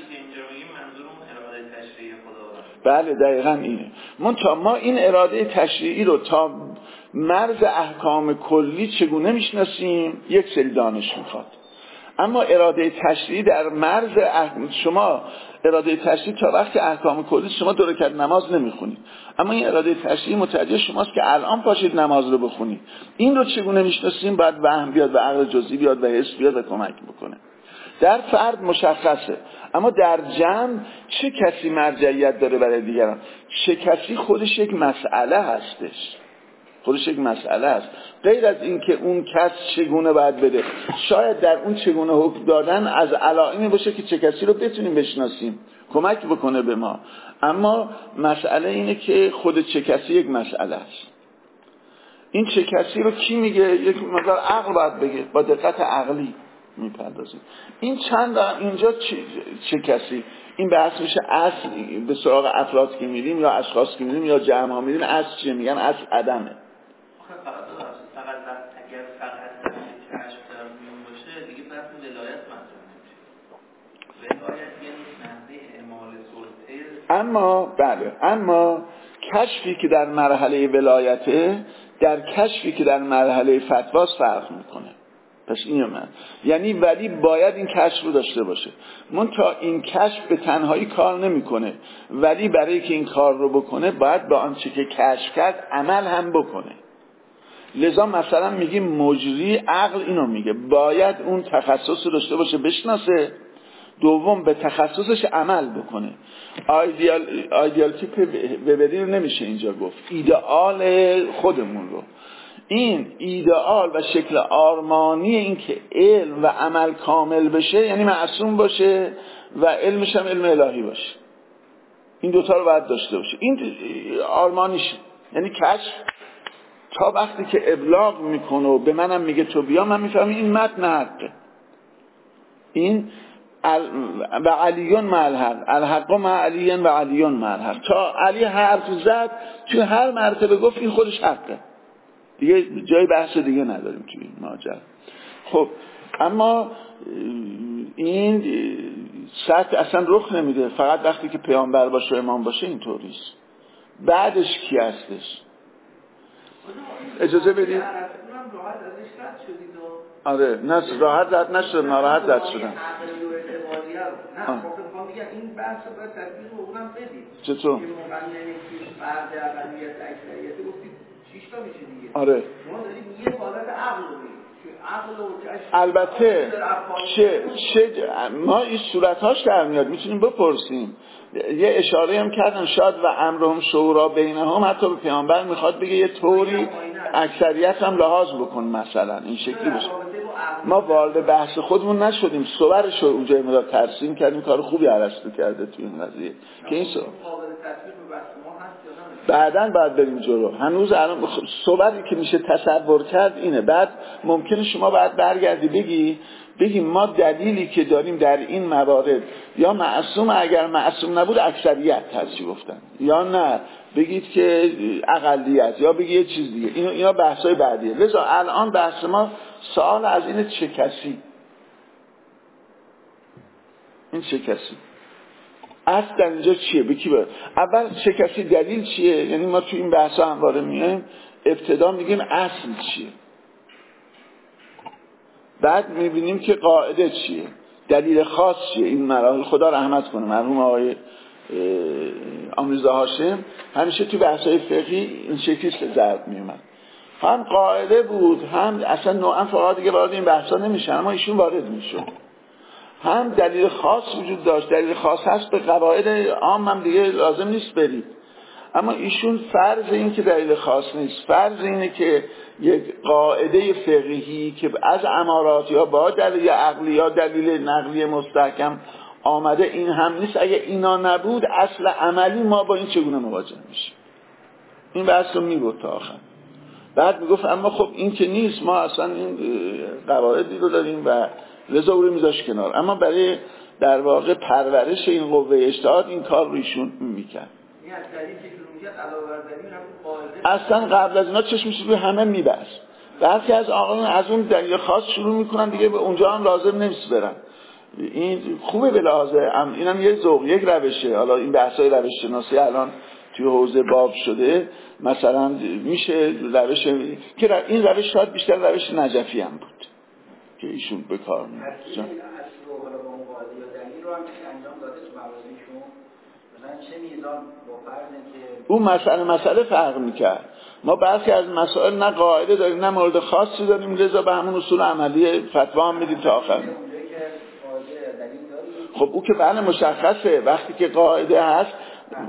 بله دقیقاً اینه. من تا ما این اراده تشریعی رو تا مرز احکام کلی چگونه میشناسیم؟ یک سری دانش میخواد. اما اراده تشریعی در مرز احکام، شما اراده تشریعی تا وقتی احکام کلی شما دو رکعت نماز نمیخونید، اما این اراده تشریعی متوجه شماست که الان پاشید نماز رو بخونید. این رو چگونه میشناسیم؟ باید وهم بیاد و عقل جزئی بیاد و حس بیاد و کمک بکنه. در فرد مشخصه، اما در جمع چه کسی مرجعیت داره برای دیگران؟ چه کسی خودش یک مسئله هستش، خودش یک مسئله است. غیر از این که اون کس چگونه باید بده، شاید در اون چگونه حکم دادن از علائمی باشه که چه کسی رو بتونیم بشناسیم، کمک بکنه به ما. اما مسئله اینه که خود چه کسی یک مسئله است. این چه کسی رو کی میگه؟ یک مقدار عقل باید بگه، با دقت عقلی میپردازیم. این چند اینجا چه, چه کسی؟ این بحث میشه اصل. به سراغ افراد که میریم یا اشخاص که میریم یا جمع ها میریم، اصل چیه؟ میگن اصل عدمه. فقط فقط اگر فقط کشف در میون باشه دیگه بحث ولایت مطرح نمیشه. ولایت یعنی نحوه اعمال سلطه. اما بله، اما کشفی که در مرحله ولایته در کشفی که در مرحله فتواست فرق میکنه. پس اینو من یعنی ولی باید این کشف رو داشته باشه. من تا این کشف به تنهایی کار نمیکنه، ولی برای که این کار رو بکنه باید با آنچه که کشف کرد عمل هم بکنه. لذا مثلا میگیم مجری عقل اینو میگه باید اون تخصص رو داشته باشه، بشناسه. دوم به تخصصش عمل بکنه. آیدیال آیدیال تیپ وبری رو نمیشه اینجا گفت، ایدئال خودمون رو. این ایدئال و شکل آرمانی این که علم و عمل کامل بشه، یعنی معصوم باشه و علمش هم علم الهی باشه. این دوتا رو باید داشته باشه. این آرمانیشه. یعنی کشف تا وقتی که ابلاغ میکنه و به منم میگه تو بیا، من میفهمم این متن حقه. این و علیون مع الحق، الحق مع علیون و علیون مع الحق. تا علی حرف زد توی هر مرتبه گفت این خودش حقه، دیگه جای بحث دیگه نداریم توی این ماجرا. خب اما این سطح اصلا رخ نمیده، فقط وقتی که پیامبر باشه امام باشه اینطوریست. بعدش کی هستش؟ اجازه بدید. آره نه راحت رد نشد، ناراحت رد شدم. نه واقعا میگم این بحث رو باید تطبیق رو اونم بدید. چطور؟ که مقننه که فرد اقلیت اکثریت گفتید شش تا میشه دیگه. آره. ما داریم یه حالت عقل رو میگیم. البته چه چه ما این صورت‌هاش در میاد، میتونیم بپرسیم. یه اشاره هم کردن شاید و امرهم شورا بینهم، حتی به پیامبر میخواد بگه یه طوری اکثریت هم لحاظ بکن مثلا این شکلی باشه. ما وارد بحث خودمون نشدیم، صورتش رو اونجا مدار ترسیم کردیم، کار خوبی ارسطو کرده تو این قضیه که این صورت بعداً باید بریم جلو. هنوز الان صحبتی که میشه تصور کرد اینه. بعد ممکنه شما باید برگردی بگی بگی ما دلیلی که داریم در این موارد یا معصوم، اگر معصوم نبود اکثریت هست گفتن، یا نه بگید که اقلیت، یا بگید یه چیز دیگه. اینا اینا بحثای بعدیه. لذا الان بحث ما سوال از این چه کسی، این چه کسی اصل در اینجا چیه؟ بکی باید اول چه کسی دلیل چیه؟ یعنی ما تو این بحث ها همواره میایم ابتدا میگیم اصل چیه، بعد میبینیم که قاعده چیه، دلیل خاص چیه. این مراحل خدا رحمت کنه مرحوم آقای آموزه هاشم همیشه تو بحث های فقهی این شکلیست که ضرب میومد، هم قاعده بود، هم اصلا نوعا فقط دیگه وارد این بحث ها نمیشن اما ایشون وارد میشد. هم دلیل خاص وجود داشت، دلیل خاص هست به قواعد عام هم دیگه لازم نیست برید، اما ایشون فرض این که دلیل خاص نیست، فرض اینه که یک قاعده فقهی که از امارات یا با دلیل عقلی یا دلیل نقلی مستحکم آمده این هم نیست. اگه اینا نبود اصل عملی ما با این چگونه مواجه میشیم؟ این بحث رو میگفت تا آخر. بعد میگفت اما خب این که نیست، ما اصلا این قواعدی رو داریم و لذا او رو میذاش کنار، اما برای در واقع پرورش این قوه اجتهاد این کار رو ایشون میکرد. اصلا قبل از اینا چشمش روی همه میبست. بعضی از آقایون از اون دلیل خاص شروع میکنن دیگه به اونجا هم لازم نمیست برن. این خوبه به لحاظه، اینم یه ذوق، یک روشه. حالا این بحثای روش شناسی الان توی حوزه باب شده، مثلا میشه روش که این روش شاید بیشتر روش نجفی هم بود که ایشون به کار می‌برد. اصل رو حالا با اون قاعده یا دلیل رو هم که انجام داده تو موازیشون مثلا چه میزان با فرض که اون مسئله مسئله فرق می‌کرد. ما برخی از مسائل نه قاعده داریم نه مورد خاصی داریم، لذا به همون اصول عملی فتوا هم میدیم تا آخر. خب او که بله مشخصه وقتی که قاعده هست ایشون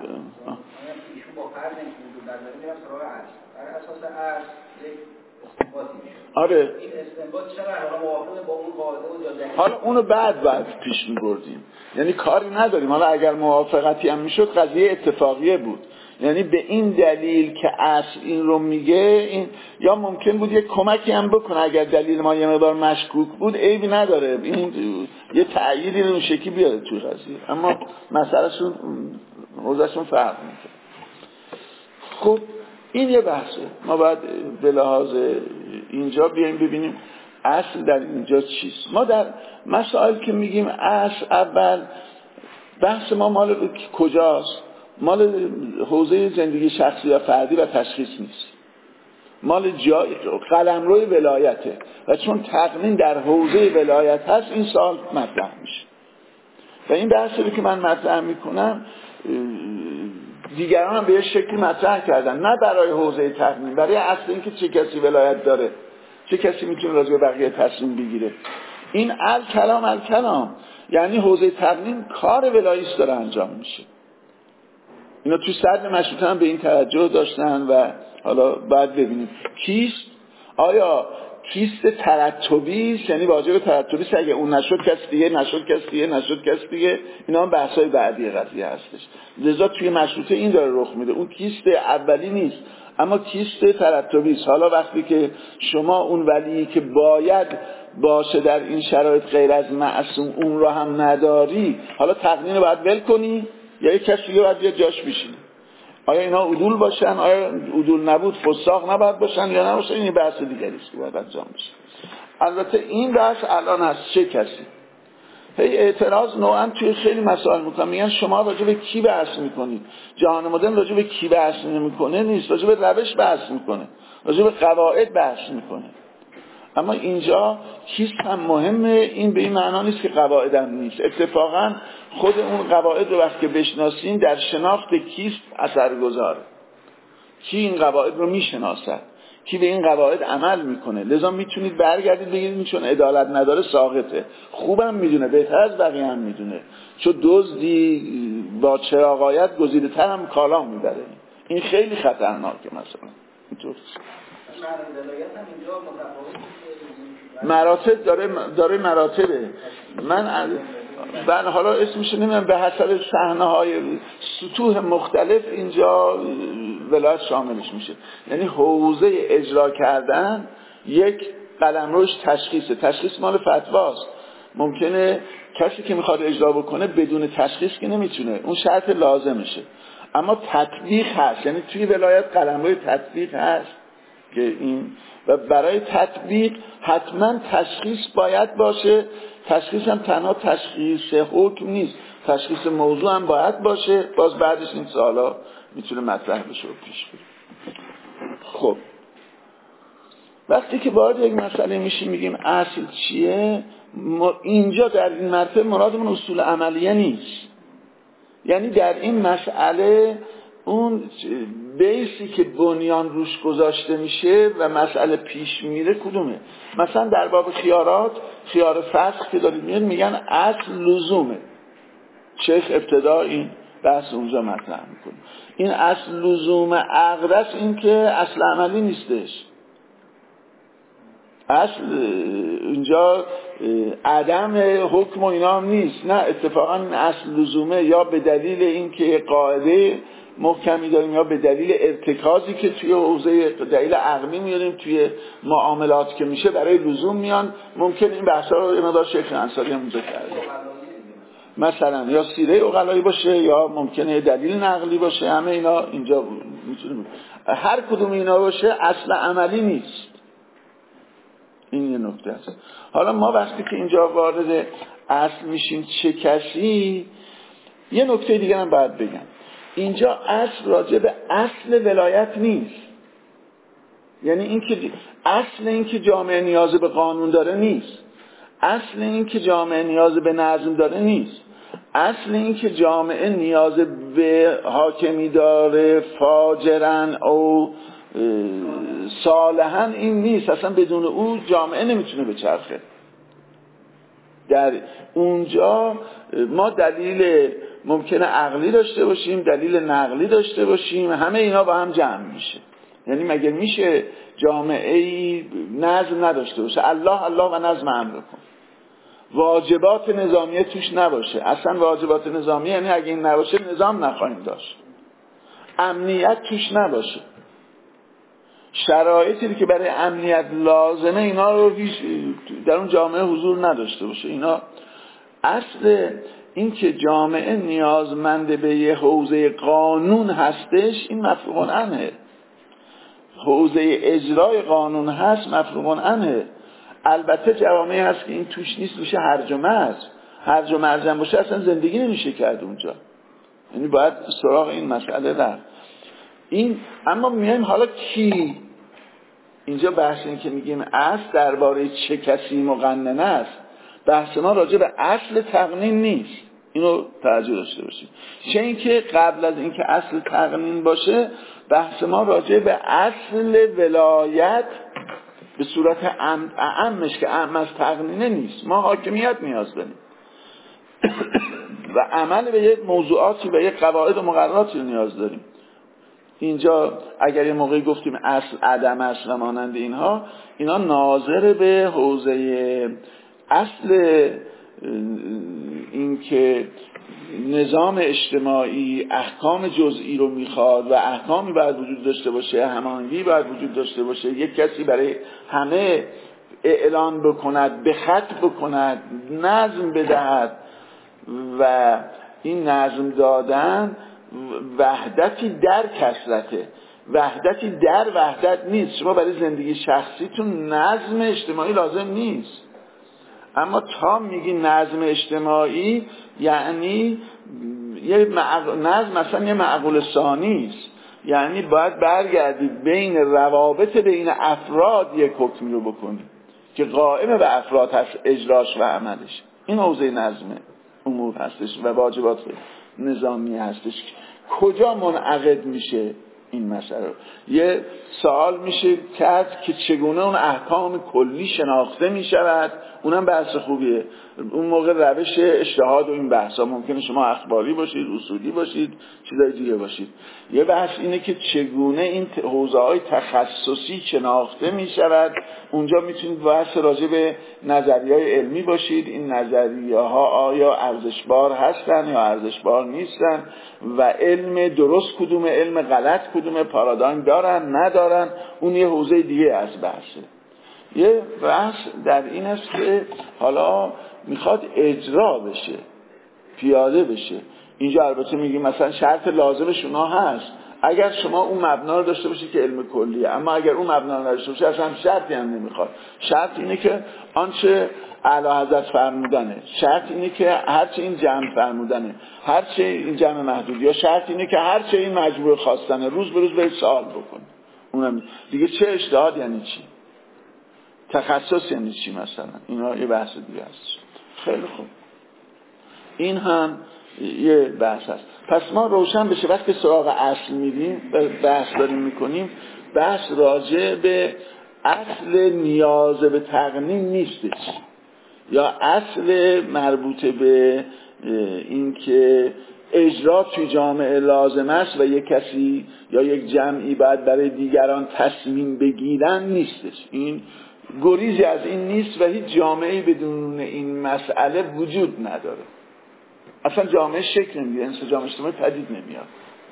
با فرض اینکه وجود نداره میرم سراغ اصل، بر اساس اصل یک استنباطی میشه. آره این استنباط چقدر حالا موافقه با اون قاعده و دلیل؟ حالا اونو بعد بعد پیش می‌بردیم، یعنی کاری نداریم. حالا اگر موافقتی هم میشد قضیه اتفاقیه بود، یعنی به این دلیل که اصل این رو میگه این یا ممکن بود یک کمکی هم بکنه اگر دلیل ما یه مقدار مشکوک بود، عیبی نداره این یه تأییدی اون شکلی بیاره توی قضیه، اما مسئلهشون موضوعشون فرق میکنه. خب این یه بحثه، ما باید به لحاظ اینجا بیایم ببینیم اصل در اینجا چیست. ما در مسائل که میگیم اصل، اول بحث ما مال کجاست؟ مال حوزه زندگی شخصی و فردی و تشخیص نیست، مال جای قلمرو ولایته و چون تقنین در حوزه ولایت هست این سال مطرح میشه و این بحثی که من مطرح میکنم دیگران هم به یه شکلی مطرح کردن، نه برای حوزه تقنین، برای اصل اینکه چه کسی ولایت داره، چه کسی میتونه راجع به بقیه تصمیم بگیره. این الکلام الکلام یعنی حوزه تقنین کار ولایت داره انجام میشه. اینا تو صدر مشروطه هم به این توجه داشتن و حالا باید ببینیم کیست، آیا کیست ترتبی است، یعنی واجب ترتبی است، اگه اون نشد کس دیگه، نشد کس دیگه، نشد کس دیگه، اینا هم بحث‌های بعدی قضیه هستش. لذا توی مشروطه این داره رخ میده، اون کیست اولی نیست اما کیست ترتبی است. حالا وقتی که شما اون ولی که باید باشه در این شرایط غیر از معصوم اون رو هم نداری، حالا تقنین رو باید ول کنی یا یک کسی رو باید بیاد جاش بشینه. آیا اینا عدول باشن، آیا عدول نبود فساق نباید باشن یا نباشن، این بحث دیگری است که باید انجام بشه. البته این بحث الان هست چه کسی، هی اعتراض نوعا توی خیلی مسائل میکنن، میگن شما راجع به کی بحث میکنید؟ جهان مدرن راجع به کی بحث نمیکنه، نیست، راجع به روش بحث میکنه، راجع به قواعد بحث میکنه. اما اینجا کیست هم مهمه، این به این معنا نیست که قواعد هم نیست. اتفاقا خود اون قواعد رو وقتی بشناسیم در شناخت کیست اثرگذاره، کی این قواعد رو میشناسد، کی به این قواعد عمل میکنه. لذا میتونید برگردید بگید چون عدالت نداره ساقطه. خوبم میدونه، بهتر از بقیه هم میدونه، چون دزدی با چراغایت گزیده تر هم کالا میبره. این خیلی خطرناکه. مثلا اینطور مراتب داره داره مراتبه. من من حالا اسمش نمیدونم، به حسب صحنه‌های سطوح مختلف اینجا ولایت شاملش میشه. یعنی حوزه اجرا کردن یک قلمروش تشخیصه. تشخیص مال فتواست. ممکنه کسی که میخواد اجرا بکنه بدون تشخیص که نمیتونه، اون شرط لازمشه. اما تطبیق هست، یعنی توی ولایت قلمروی تطبیق هست که این، و برای تطبیق حتما تشخیص باید باشه. تشخیص هم تنها تشخیص حکم نیست، تشخیص موضوع هم باید باشه. باز بعدش این سوالا میتونه مطرح بشه و پیش بره. خب وقتی که وارد یک مسئله میشیم میگیم اصل چیه، اینجا در این مرتبه مرادمون اصول عملیه نیست. یعنی در این مسئله اون بیسی که بنیان روش گذاشته میشه و مسئله پیش میره کدومه؟ مثلا در باب خیارات، خیار فسخ که دارید میاد میگن اصل لزومه. شیخ ابتدا این بحث اونجا مطرح میکنه. این اصل لزوم عقدس این که اصل عملی نیستش. اصل اینجا عدم حکم و اینا هم نیست، نه، اتفاقا این اصل لزومه یا به دلیل اینکه قاعده محکمی داریم یا به دلیل ارتکازی که توی حوزه دلیل عقلی میاریم توی معاملات که میشه برای لزوم میان. ممکن این بحثا رو یه مقدار شیخ انصاری هم اونجا کرده، مثلا یا سیره عقلایی باشه یا ممکنه دلیل نقلی باشه. همه اینا اینجا میتونه، هر کدوم اینا باشه اصل عملی نیست. این یه نکته است. حالا ما وقتی که اینجا وارد اصل میشیم چه کسی، یه نکته دیگه هم باید بگم. اینجا اصل راجع به اصل ولایت نیست. یعنی این که اصل این که جامعه نیاز به قانون داره نیست، اصل این که جامعه نیاز به نظم داره نیست، اصل این که جامعه نیاز به حاکمی داره فاجرن او صالحن این نیست. اصلا بدون او جامعه نمیتونه بچرخه. در اونجا ما دلیل ممکنه عقلی داشته باشیم، دلیل نقلی داشته باشیم، همه اینا با هم جمع میشه. یعنی مگه میشه جامعه‌ای نظم نداشته باشه؟ الله الله و نظم امر کن. واجبات نظامیه توش نباشه. اصلا واجبات نظامیه یعنی اگه این نباشه نظام نخواهیم داشت. امنیت توش نباشه. شرایطی که برای امنیت لازمه اینا رو هیچ در اون جامعه حضور نداشته باشه. اینا اصل این که جامعه نیازمند به یه حوزه قانون هستش، این مفهوم عنه. حوزه اجرای قانون هست، مفهوم عنه. البته جوامعی هست که این توش نیست، میشه هرج و مرج. هرج و مرج باشه اصلا زندگی نمیشه کرد اونجا. یعنی باید سراغ این مسئله رفت. این اما میایم حالا کی؟ اینجا بحث این که میگیم اصل درباره چه کسی مقنن است. بحث ما راجع به اصل تقنین نیست. اینو توجه داشته باشید. چه اینکه قبل از اینکه اصل تقنین باشه بحث ما راجع به اصل ولایت به صورت اعمش که اعم از تقنینه نیست. ما حاکمیت نیاز داریم و عمل به یک موضوعاتی و یک قواعد و مقرراتی رو نیاز داریم. اینجا اگر یه موقعی گفتیم اصل عدم اصل و مانند اینها، اینا ناظر به حوزه اصل این که نظام اجتماعی احکام جزئی رو میخواد و احکامی باید وجود داشته باشه، هماهنگی باید وجود داشته باشه، یک کسی برای همه اعلان بکند، به خط بکند، نظم بدهد و این نظم دادن وحدتی در کثرته، وحدتی در وحدت نیست. شما برای زندگی شخصیتون نظم اجتماعی لازم نیست، اما تا میگی نظم اجتماعی یعنی یه معقول نظم مثلا یه معقول ثانی است، یعنی باید برگردید بین روابط بین افراد یک حکمی رو بکنید که قائم به افراد هست اجراش و عملش. این حوزه نظم امور هستش و واجبات نظامی هستش. کجا منعقد میشه این مسئله؟ یه سوال میشه کرد که چگونه اون احکام کلی شناخته میشود. اونم بحث خوبیه. اون موقع روش اجتهاد و این بحثا ممکنه شما اخباری باشید، اصولی باشید، چیزای دیگه باشید. یه بحث اینه که چگونه این حوزه‌های تخصصی شناخته میشود. اونجا میتونید بحث راجع به نظریه‌های علمی باشید. این نظریه‌ها آیا ارزشبار هستن یا ارزشبار نیستن و علم درست کدومه، علم غلط کدومه، پارادایم دارن ندارن. اون یه حوزه دیگه از بحثه. یه بحث در این است که حالا میخواد اجرا بشه، پیاده بشه. اینجا البته میگیم مثلا شرط لازمش اونها هست اگر شما اون مبنا رو داشته باشید که علم کلیه، اما اگر اون مبنا رو نداشته باشید اصلا شرطی هم نمیخواد. شرط اینه که آنچه اعلی حضرت فرمودنه، شرط اینه که هرچه این جمع فرمودنه، هرچه این جمع محدود، یا شرط اینه که هرچه این مجبور خواستنه روز به روز به سوال بکنه. اونم دیگه چه اجتهاد یعنی چی؟ تخصص یعنی چی مثلا؟ اینا یه بحث دیگه است. خیلی خوب، این هم یه بحث است. پس ما روشن بشه وقتی سراغ اصل میریم بحث داریم میکنیم، بحث راجع به اصل نیاز به تقنین نیستش، یا اصل مربوط به این که اجرا توی جامعه لازم است و یک کسی یا یک جمعی باید برای دیگران تصمیم بگیرن نیستش. این گریزی از این نیست و هیچ جامعه‌ای بدون این مسئله وجود نداره. اصلا جامعه شکل نمیگیره، انسجام اجتماعی پدید نمیاد.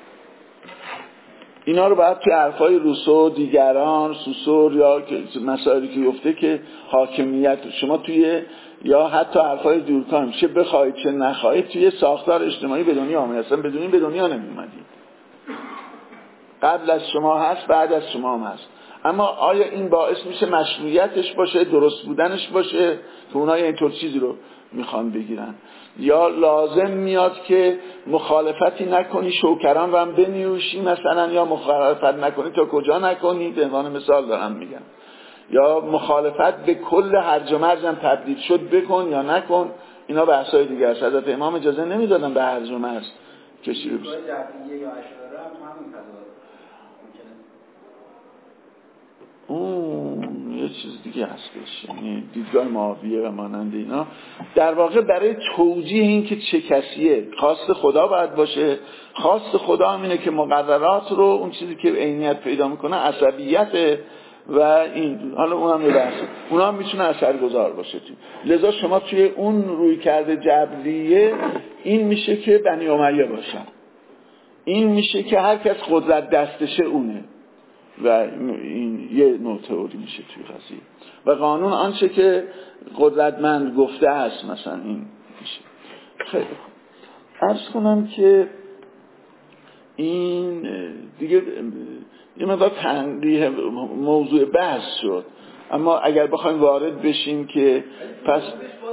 اینا رو باید توی حرفای روسو، دیگران، سوسور یا مسائلی که یفته که حاکمیت شما توی یا حتی حرفای دورکان چه بخواید چه نخواید توی ساختار اجتماعی به دنیا آمدید. اصلا بدونی به دنیا نمیومدید. قبل از شما هست، بعد از شما هم هست. اما آیا این باعث میشه مشروعیتش باشه، درست بودنش باشه که اونها اینطور چیزی رو میخوان بگیرن؟ یا لازم میاد که مخالفتی نکنی شوکران رو هم بنیوشی مثلا، یا مخالفت نکنی تا کجا نکنی، به عنوان مثال دارم میگم، یا مخالفت به کل هرج و مرج هم تبدیل شد بکن یا نکن. اینا بحثای دیگه است. حضرت امام اجازه نمیدادن به هرج و مرج کشی رو بشه. اون یه چیز دیگه هستش، یعنی دیدگاه معاویه و مانند اینا. در واقع برای توجیه این که چه کسیه خواست خدا باید باشه. خواست خدا هم اینه که مقررات رو، اون چیزی که عینیت پیدا میکنه عصبیت و این، حالا اونم یه بحثه، اونم میتونه اثرگذار باشه توی. لذا شما توی اون روی کرده جبریه این میشه که بنی امیه باشن، این میشه که هر کس قدرت دستشه اونه و این یه نوع تئوری میشه توی قضیه. و قانون آنچه که قدرتمند گفته هست مثلا این میشه. خیلی خوب، عرض کنم که این دیگه یه مقدار تنبیه موضوع بحث شد، اما اگر بخوایم وارد بشیم که پس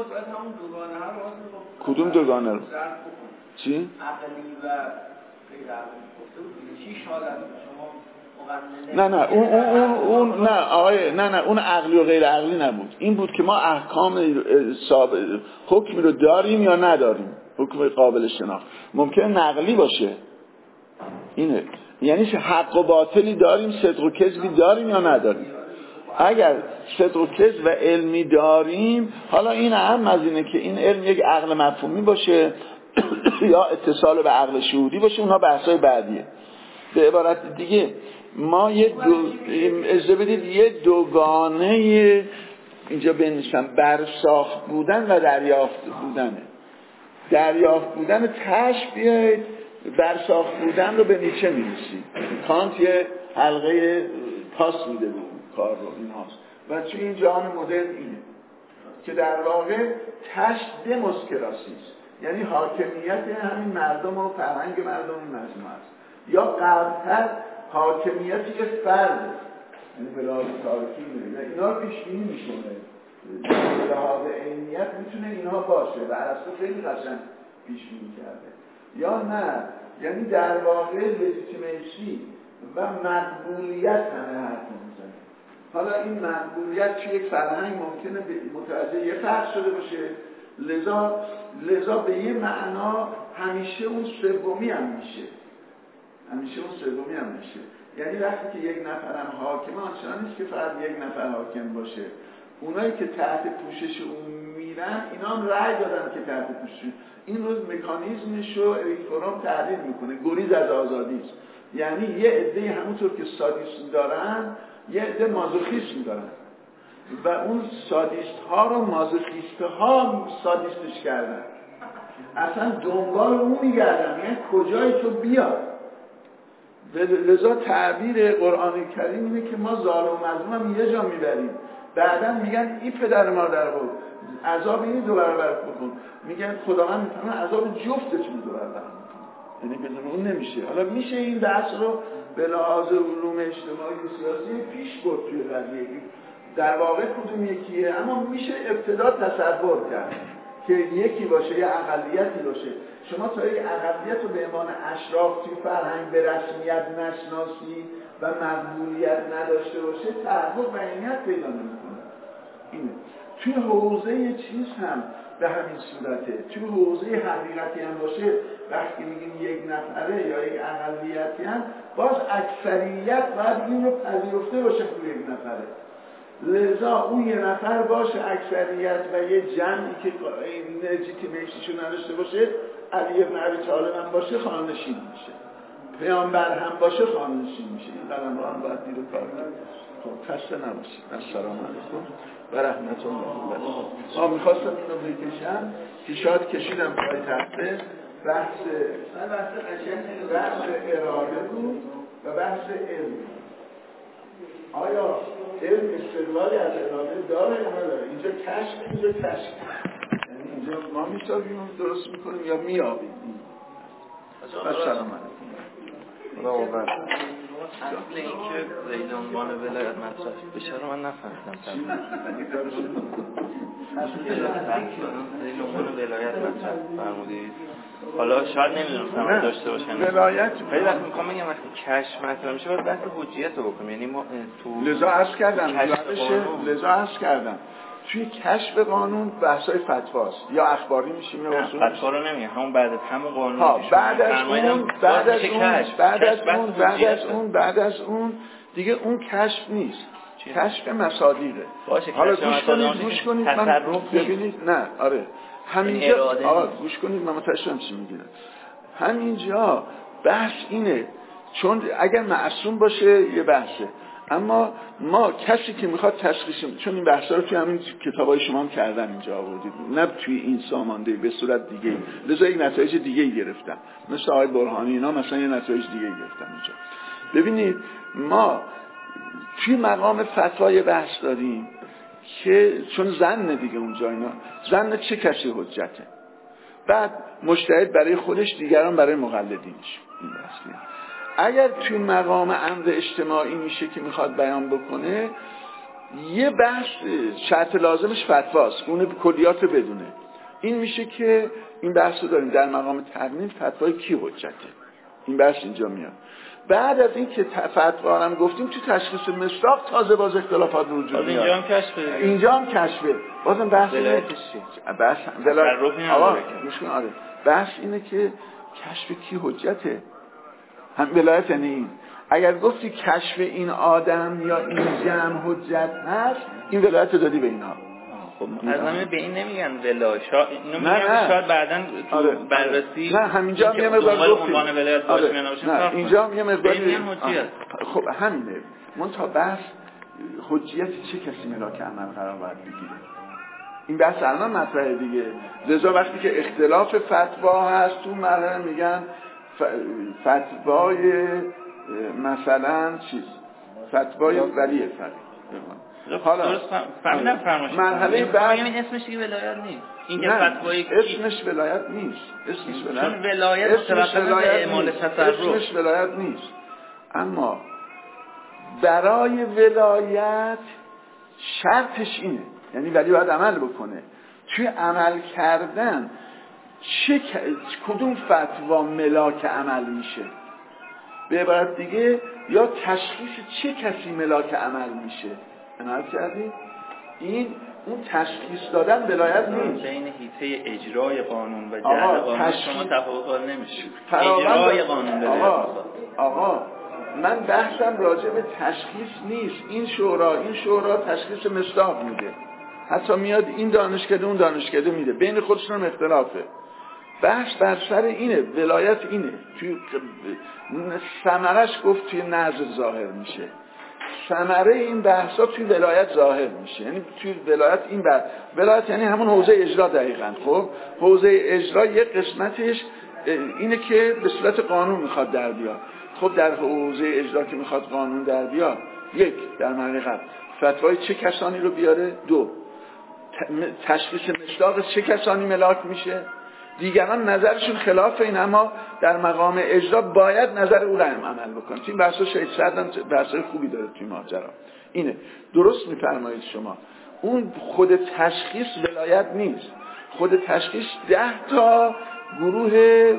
کدوم دوگانه رو چی؟ عقلی و غیر عقلی چی شاید نه نه اون اون اون نه آقای نه نه اون عقلی و غیر عقلی نبود. این بود که ما احکام ثابت حکمی رو داریم یا نداریم، حکم قابل شناخت. ممکنه نقلی باشه، اینه یعنی حق و باطلی داریم، صدق و کذبی داریم یا نداریم. اگر صدق و کذب و علمی داریم، حالا این اهم از اینه که این علم یک عقل مفهومی باشه یا اتصال به عقل شهودی باشه، اونها بحثای بعدیه. به عبارت دیگه ما یه دو اجازه بدید یه دوگانه اینجا بنویسم، برساخت بودن و دریافت بودنه. دریافت بودن تش بیاید برساخت بودن رو به نیچه می‌نویسید. کانت یه حلقه پاس میده بود کار رو این هاست و توی این جهان مدرن اینه که در واقع تش دموکراسی است، یعنی حاکمیت همین مردم و فرهنگ مردم این مجموعه است، یا قبلتر حاکمیت یه فرد، یعنی بلاد تاریخی میره اینا رو پیش بینی میکنه لحاظ عینیت میتونه اینها باشه و ارسطو خیلی قشنگ پیش بینی کرده. یا نه، یعنی در واقع لجیتیمیسی و مقبولیت همه حرف میزنه. حالا این مقبولیت توی یک فرهنگ ممکنه متوجه یه فرق شده باشه، لذا لذا به یه معنا همیشه اون سومی هم میشه، همیشه اون سومی هم میشه. یعنی وقتی که یک نفرم حاکمه، آنچنان نیست که فقط یک نفر حاکم باشه، اونایی که تحت پوشش اون میرن اینا هم رأی دادن که تحت پوشش. این روز مکانیزمش رو اریک فروم تحلیل میکنه، گریز از آزادی است. یعنی یه عده همونطور که سادیسم دارن، یه عده مازوخیسم دارن و اون سادیست ها رو مازوخیست ها سادیستش کردن، اصلا دنبال اون میگردن، یعنی کجای تو بیاد. لذا تعبیر قرآن کریم اینه که ما ظالم و مظلوم هم یه جا میبریم، بعدا میگن این پدر مادر بود عذاب اینی دو برابر بکن، میگن خداوند میتونه عذاب جفتتون دو برابر بکن، یعنی بدون اون نمیشه. حالا میشه این بحث رو به لحاظ علوم اجتماعی و سیاسی پیش برد توی قضیه در واقع کدوم یکیه، اما میشه ابتدا تصور کرد که یکی باشه یا اقلیتی باشه. شما تا یک اقلیت رو به عنوان اشراف توی فرهنگ به رسمیت نشناسی و مقبولیت نداشته باشه، تحقق و عینیت پیدا نمی‌کنه. اینه توی حوزه چیز هم به همین صورته، توی حوزه حقیقتی هم باشه، وقتی میگیم یک نفره یا یک اقلیتی هم، باز اکثریت باید این رو پذیرفته باشه توی یک نفره. لذا اون یه نفر باشه اکثریت و یه جمعی که این لجیتیمیشیشو نداشته باشه، علی ابن ابی طالب هم باشه خانه‌نشین میشه، پیامبر هم باشه خانه‌نشین میشه. این قلم رو هم باید دید و کار کنید. خب خسته نباشید. السلام علیکم و رحمت الله و برکاته. آه میخواستم اینو بکشم که شاید کشیدم پای تحته بحث بحث اراده بود و بحث علم. آیا علم استقلالی از اراده داره یا نداره؟ اینجا کشف، اینجا کشف، یعنی اینجا ما میسابیم درست میکنیم یا میابیم. السلام علیکم. خدا واقعا اصل این که زیل عنوان ولایت مطرح بشه رو من نفهمیدم. زیل عنوان ولایت مطرح فرمودید. حالا شاید نمیدونم داشته باشن ولایت. خیلی وقت میخوام بگم وقتی کشف مطرح میشه باید بحث حجیت رو بکنیم. یعنی ما تو لذا عرض کردم لذا عرض کردم توی کشف قانون بحثای فتواست یا اخباری میشیم یا اصول. فتوا رو نمیگه، همون بعد از همون قانون ها بعد از اون بعد از اون بعد از اون بعد از اون بعد از اون دیگه اون کشف نیست، کشف مصادیقه. حالا گوش کنید گوش کنید من ببینید. نه آره همینجا آقا گوش کنید من متأسفم چی میگم. همینجا بحث اینه، چون اگر معصوم باشه یه بحثه، اما ما کسی که میخواد تشخیص، چون این بحثا رو توی همین کتابای شما هم کردن اینجا آوردید، نه توی این سامانده به صورت دیگه، لذا یک نتایج دیگه گرفتم، مثل آقای برهانی اینا مثلا یه نتایج دیگه گرفتن اینجا. ببینید ما توی مقام فتوای بحث داریم که چون ظن دیگه اونجا اینا ظن چه کسی حجته، بعد مجتهد برای خودش، دیگران برای مقلدینش. این بحثیه. اگر توی مقام امر اجتماعی میشه که میخواد بیان بکنه، یه بحث شرط لازمش فتواست، اون کلیات بدونه. این میشه که این بحث رو داریم در مقام تقنین فتوای کی حجته، این بحث اینجا میاد. بعد از این که فتوا هم گفتیم تو تشخیص مصداق تازه باز اختلافات وجود میاد. اینجا هم کشفه اینجا هم کشفه بازم بحث اینه بحث ولایت. آقا گوش کن. آره بحث اینه که کشف کی حجته. هم ولایت یعنی این، اگر گفتی کشف این آدم یا این جمع حجت هست، این ولایت دادی به اینها. خب از همین به این نمیگن ولایت، اینو میگن شاید بعداً تو آره. بررسی نه همینجا هم یه مقدار گفتیم آره. نه اینجا هم یه مقدار حجیت. خب همینه، من تا بحث حجیت چه کسی ملاک عمل قرار باید بگیره، این بحث الان مطرحه دیگه. لذا وقتی که اختلاف فتوا هست تو مرحله میگن فتوای مثلا چیز فتوای ولی فقیه. حالا فهمیدم فرمایش مرحله بعد این اسمش دیگه ولایت نیست، این که فتوای اسمش ولایت نیست، اسمش ولایت چون ولایت متوسط به اعمال تصرف، اسمش ولایت نیست. اما برای ولایت شرطش اینه یعنی ولی باید عمل بکنه. توی عمل کردن چه کدوم فتوا ملاک عمل میشه؟ به عبارت دیگه یا تشخیص چه کسی ملاک عمل میشه؟ عنایت کردید؟ این اون تشخیص دادن ولایت نیست. بین حیطه اجرای قانون و جعل قانون تشخیص... شما تفاوت قائل نمیشه. اجرای قانون آقا آقا من بحثم راجع به تشخیص نیست. این شورا این شورا تشخیص مصداق میده، حتی میاد این دانشکده اون دانشکده میده، بین خودشون هم اختلافه. بحث بر سر اینه، ولایت اینه. توی ثمرش گفت توی نظر ظاهر میشه، ثمره این بحثا توی ولایت ظاهر میشه. یعنی توی ولایت این بحث ولایت یعنی همون حوزه اجرا دقیقاً. خب حوزه اجرا یک قسمتش اینه که به صورت قانون میخواد در بیاد. خب در حوزه اجرا که میخواد قانون در بیاد، یک در حقیقت فتوای چه کسانی رو بیاره، دو تشخیص مصداق چه کسانی ملاک میشه، دیگران نظرشون خلاف این، اما در مقام اجرا باید نظر او را هم عمل بکنه. این بحثا شهید سردم بحثای خوبی داره توی ماجرا. اینه درست میفرمایید شما. اون خود تشخیص ولایت نیست. خود تشخیص ده تا گروه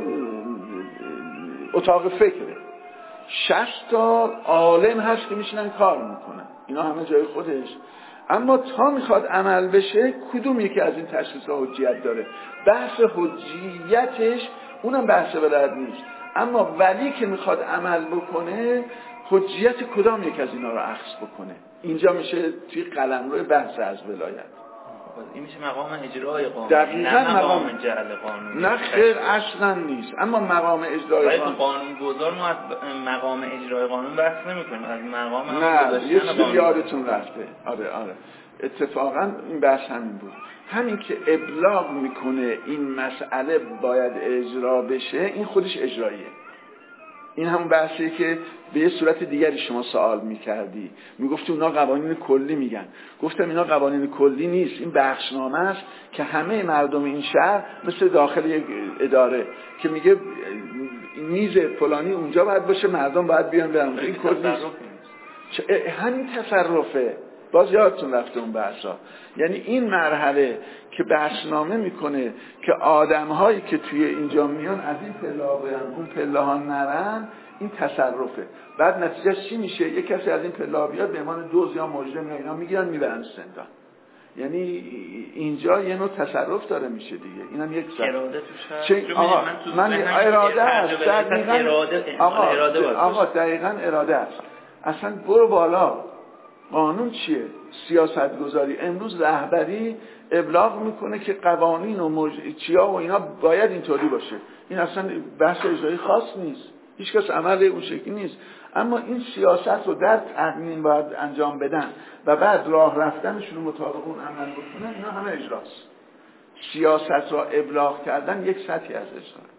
اتاق فکره، شصت تا عالم هست که میشنن کار میکنن، اینا همه جای خودش. اما تا میخواد عمل بشه کدوم یکی از این تشخیص‌ها حجیت داره؟ بحث حجیتش اونم بحث ولایت نیست، اما ولی که میخواد عمل بکنه حجیت کدام یک از اینا رو اخذ بکنه، اینجا میشه توی قلمرو بحث از ولایت. این میشه مقام اجرای قانون، دقیقاً نه مقام جعل قانون. نه خیر اصلا نیست. اما مقام اجرای قانون، قانون گذار ما از مقام اجرای قانون بحث نمی‌کنیم، از مقام هم نه یه چیزی یادتون رفته. آره آره اتفاقا این بحث همین بود. همین که ابلاغ میکنه این مسئله باید اجرا بشه، این خودش اجراییه. این همون بحثیه که به یه صورت دیگری شما سوال میکردی، میگفتی اونا قوانین کلی میگن. گفتم اینا قوانین کلی نیست، این بخشنامه است که همه مردم این شهر مثل داخل یک اداره که میگه میز فلانی اونجا باید باشه، مردم باید بیان برن. این کلی نیست، همین تصرفه. باز یادتون رفته اون بحثا. یعنی این مرحله که بحثنامه میکنه که آدم‌هایی که توی اینجا میان از این پله ها برن اون پله ها نرن، این تصرفه. بعد نتیجهش چی میشه؟ یک کسی از این پله ها بیاد به عنوان دزد یا مجرم یا اینا میگیرن میبرن زندان. یعنی اینجا یه نوع تصرف داره میشه دیگه. اینم یک سر اراده توش هست. آقا من اراده است دقیقاً. آقا آقا دقیقاً اراده است. اصلا برو بالا. قانون چیه؟ سیاست گذاری. امروز رهبری ابلاغ میکنه که قوانین و مج... چیا و اینا باید اینطوری باشه. این اصلا بحث اجرایی خاص نیست، هیچ کس عمل اون شکلی نیست. اما این سیاست رو در تقنین باید انجام بدن و بعد راه رفتنشون رو مطابق اون عمل بکنن. اینا همه اجراست. سیاست را ابلاغ کردن یک سطحی از اجرا.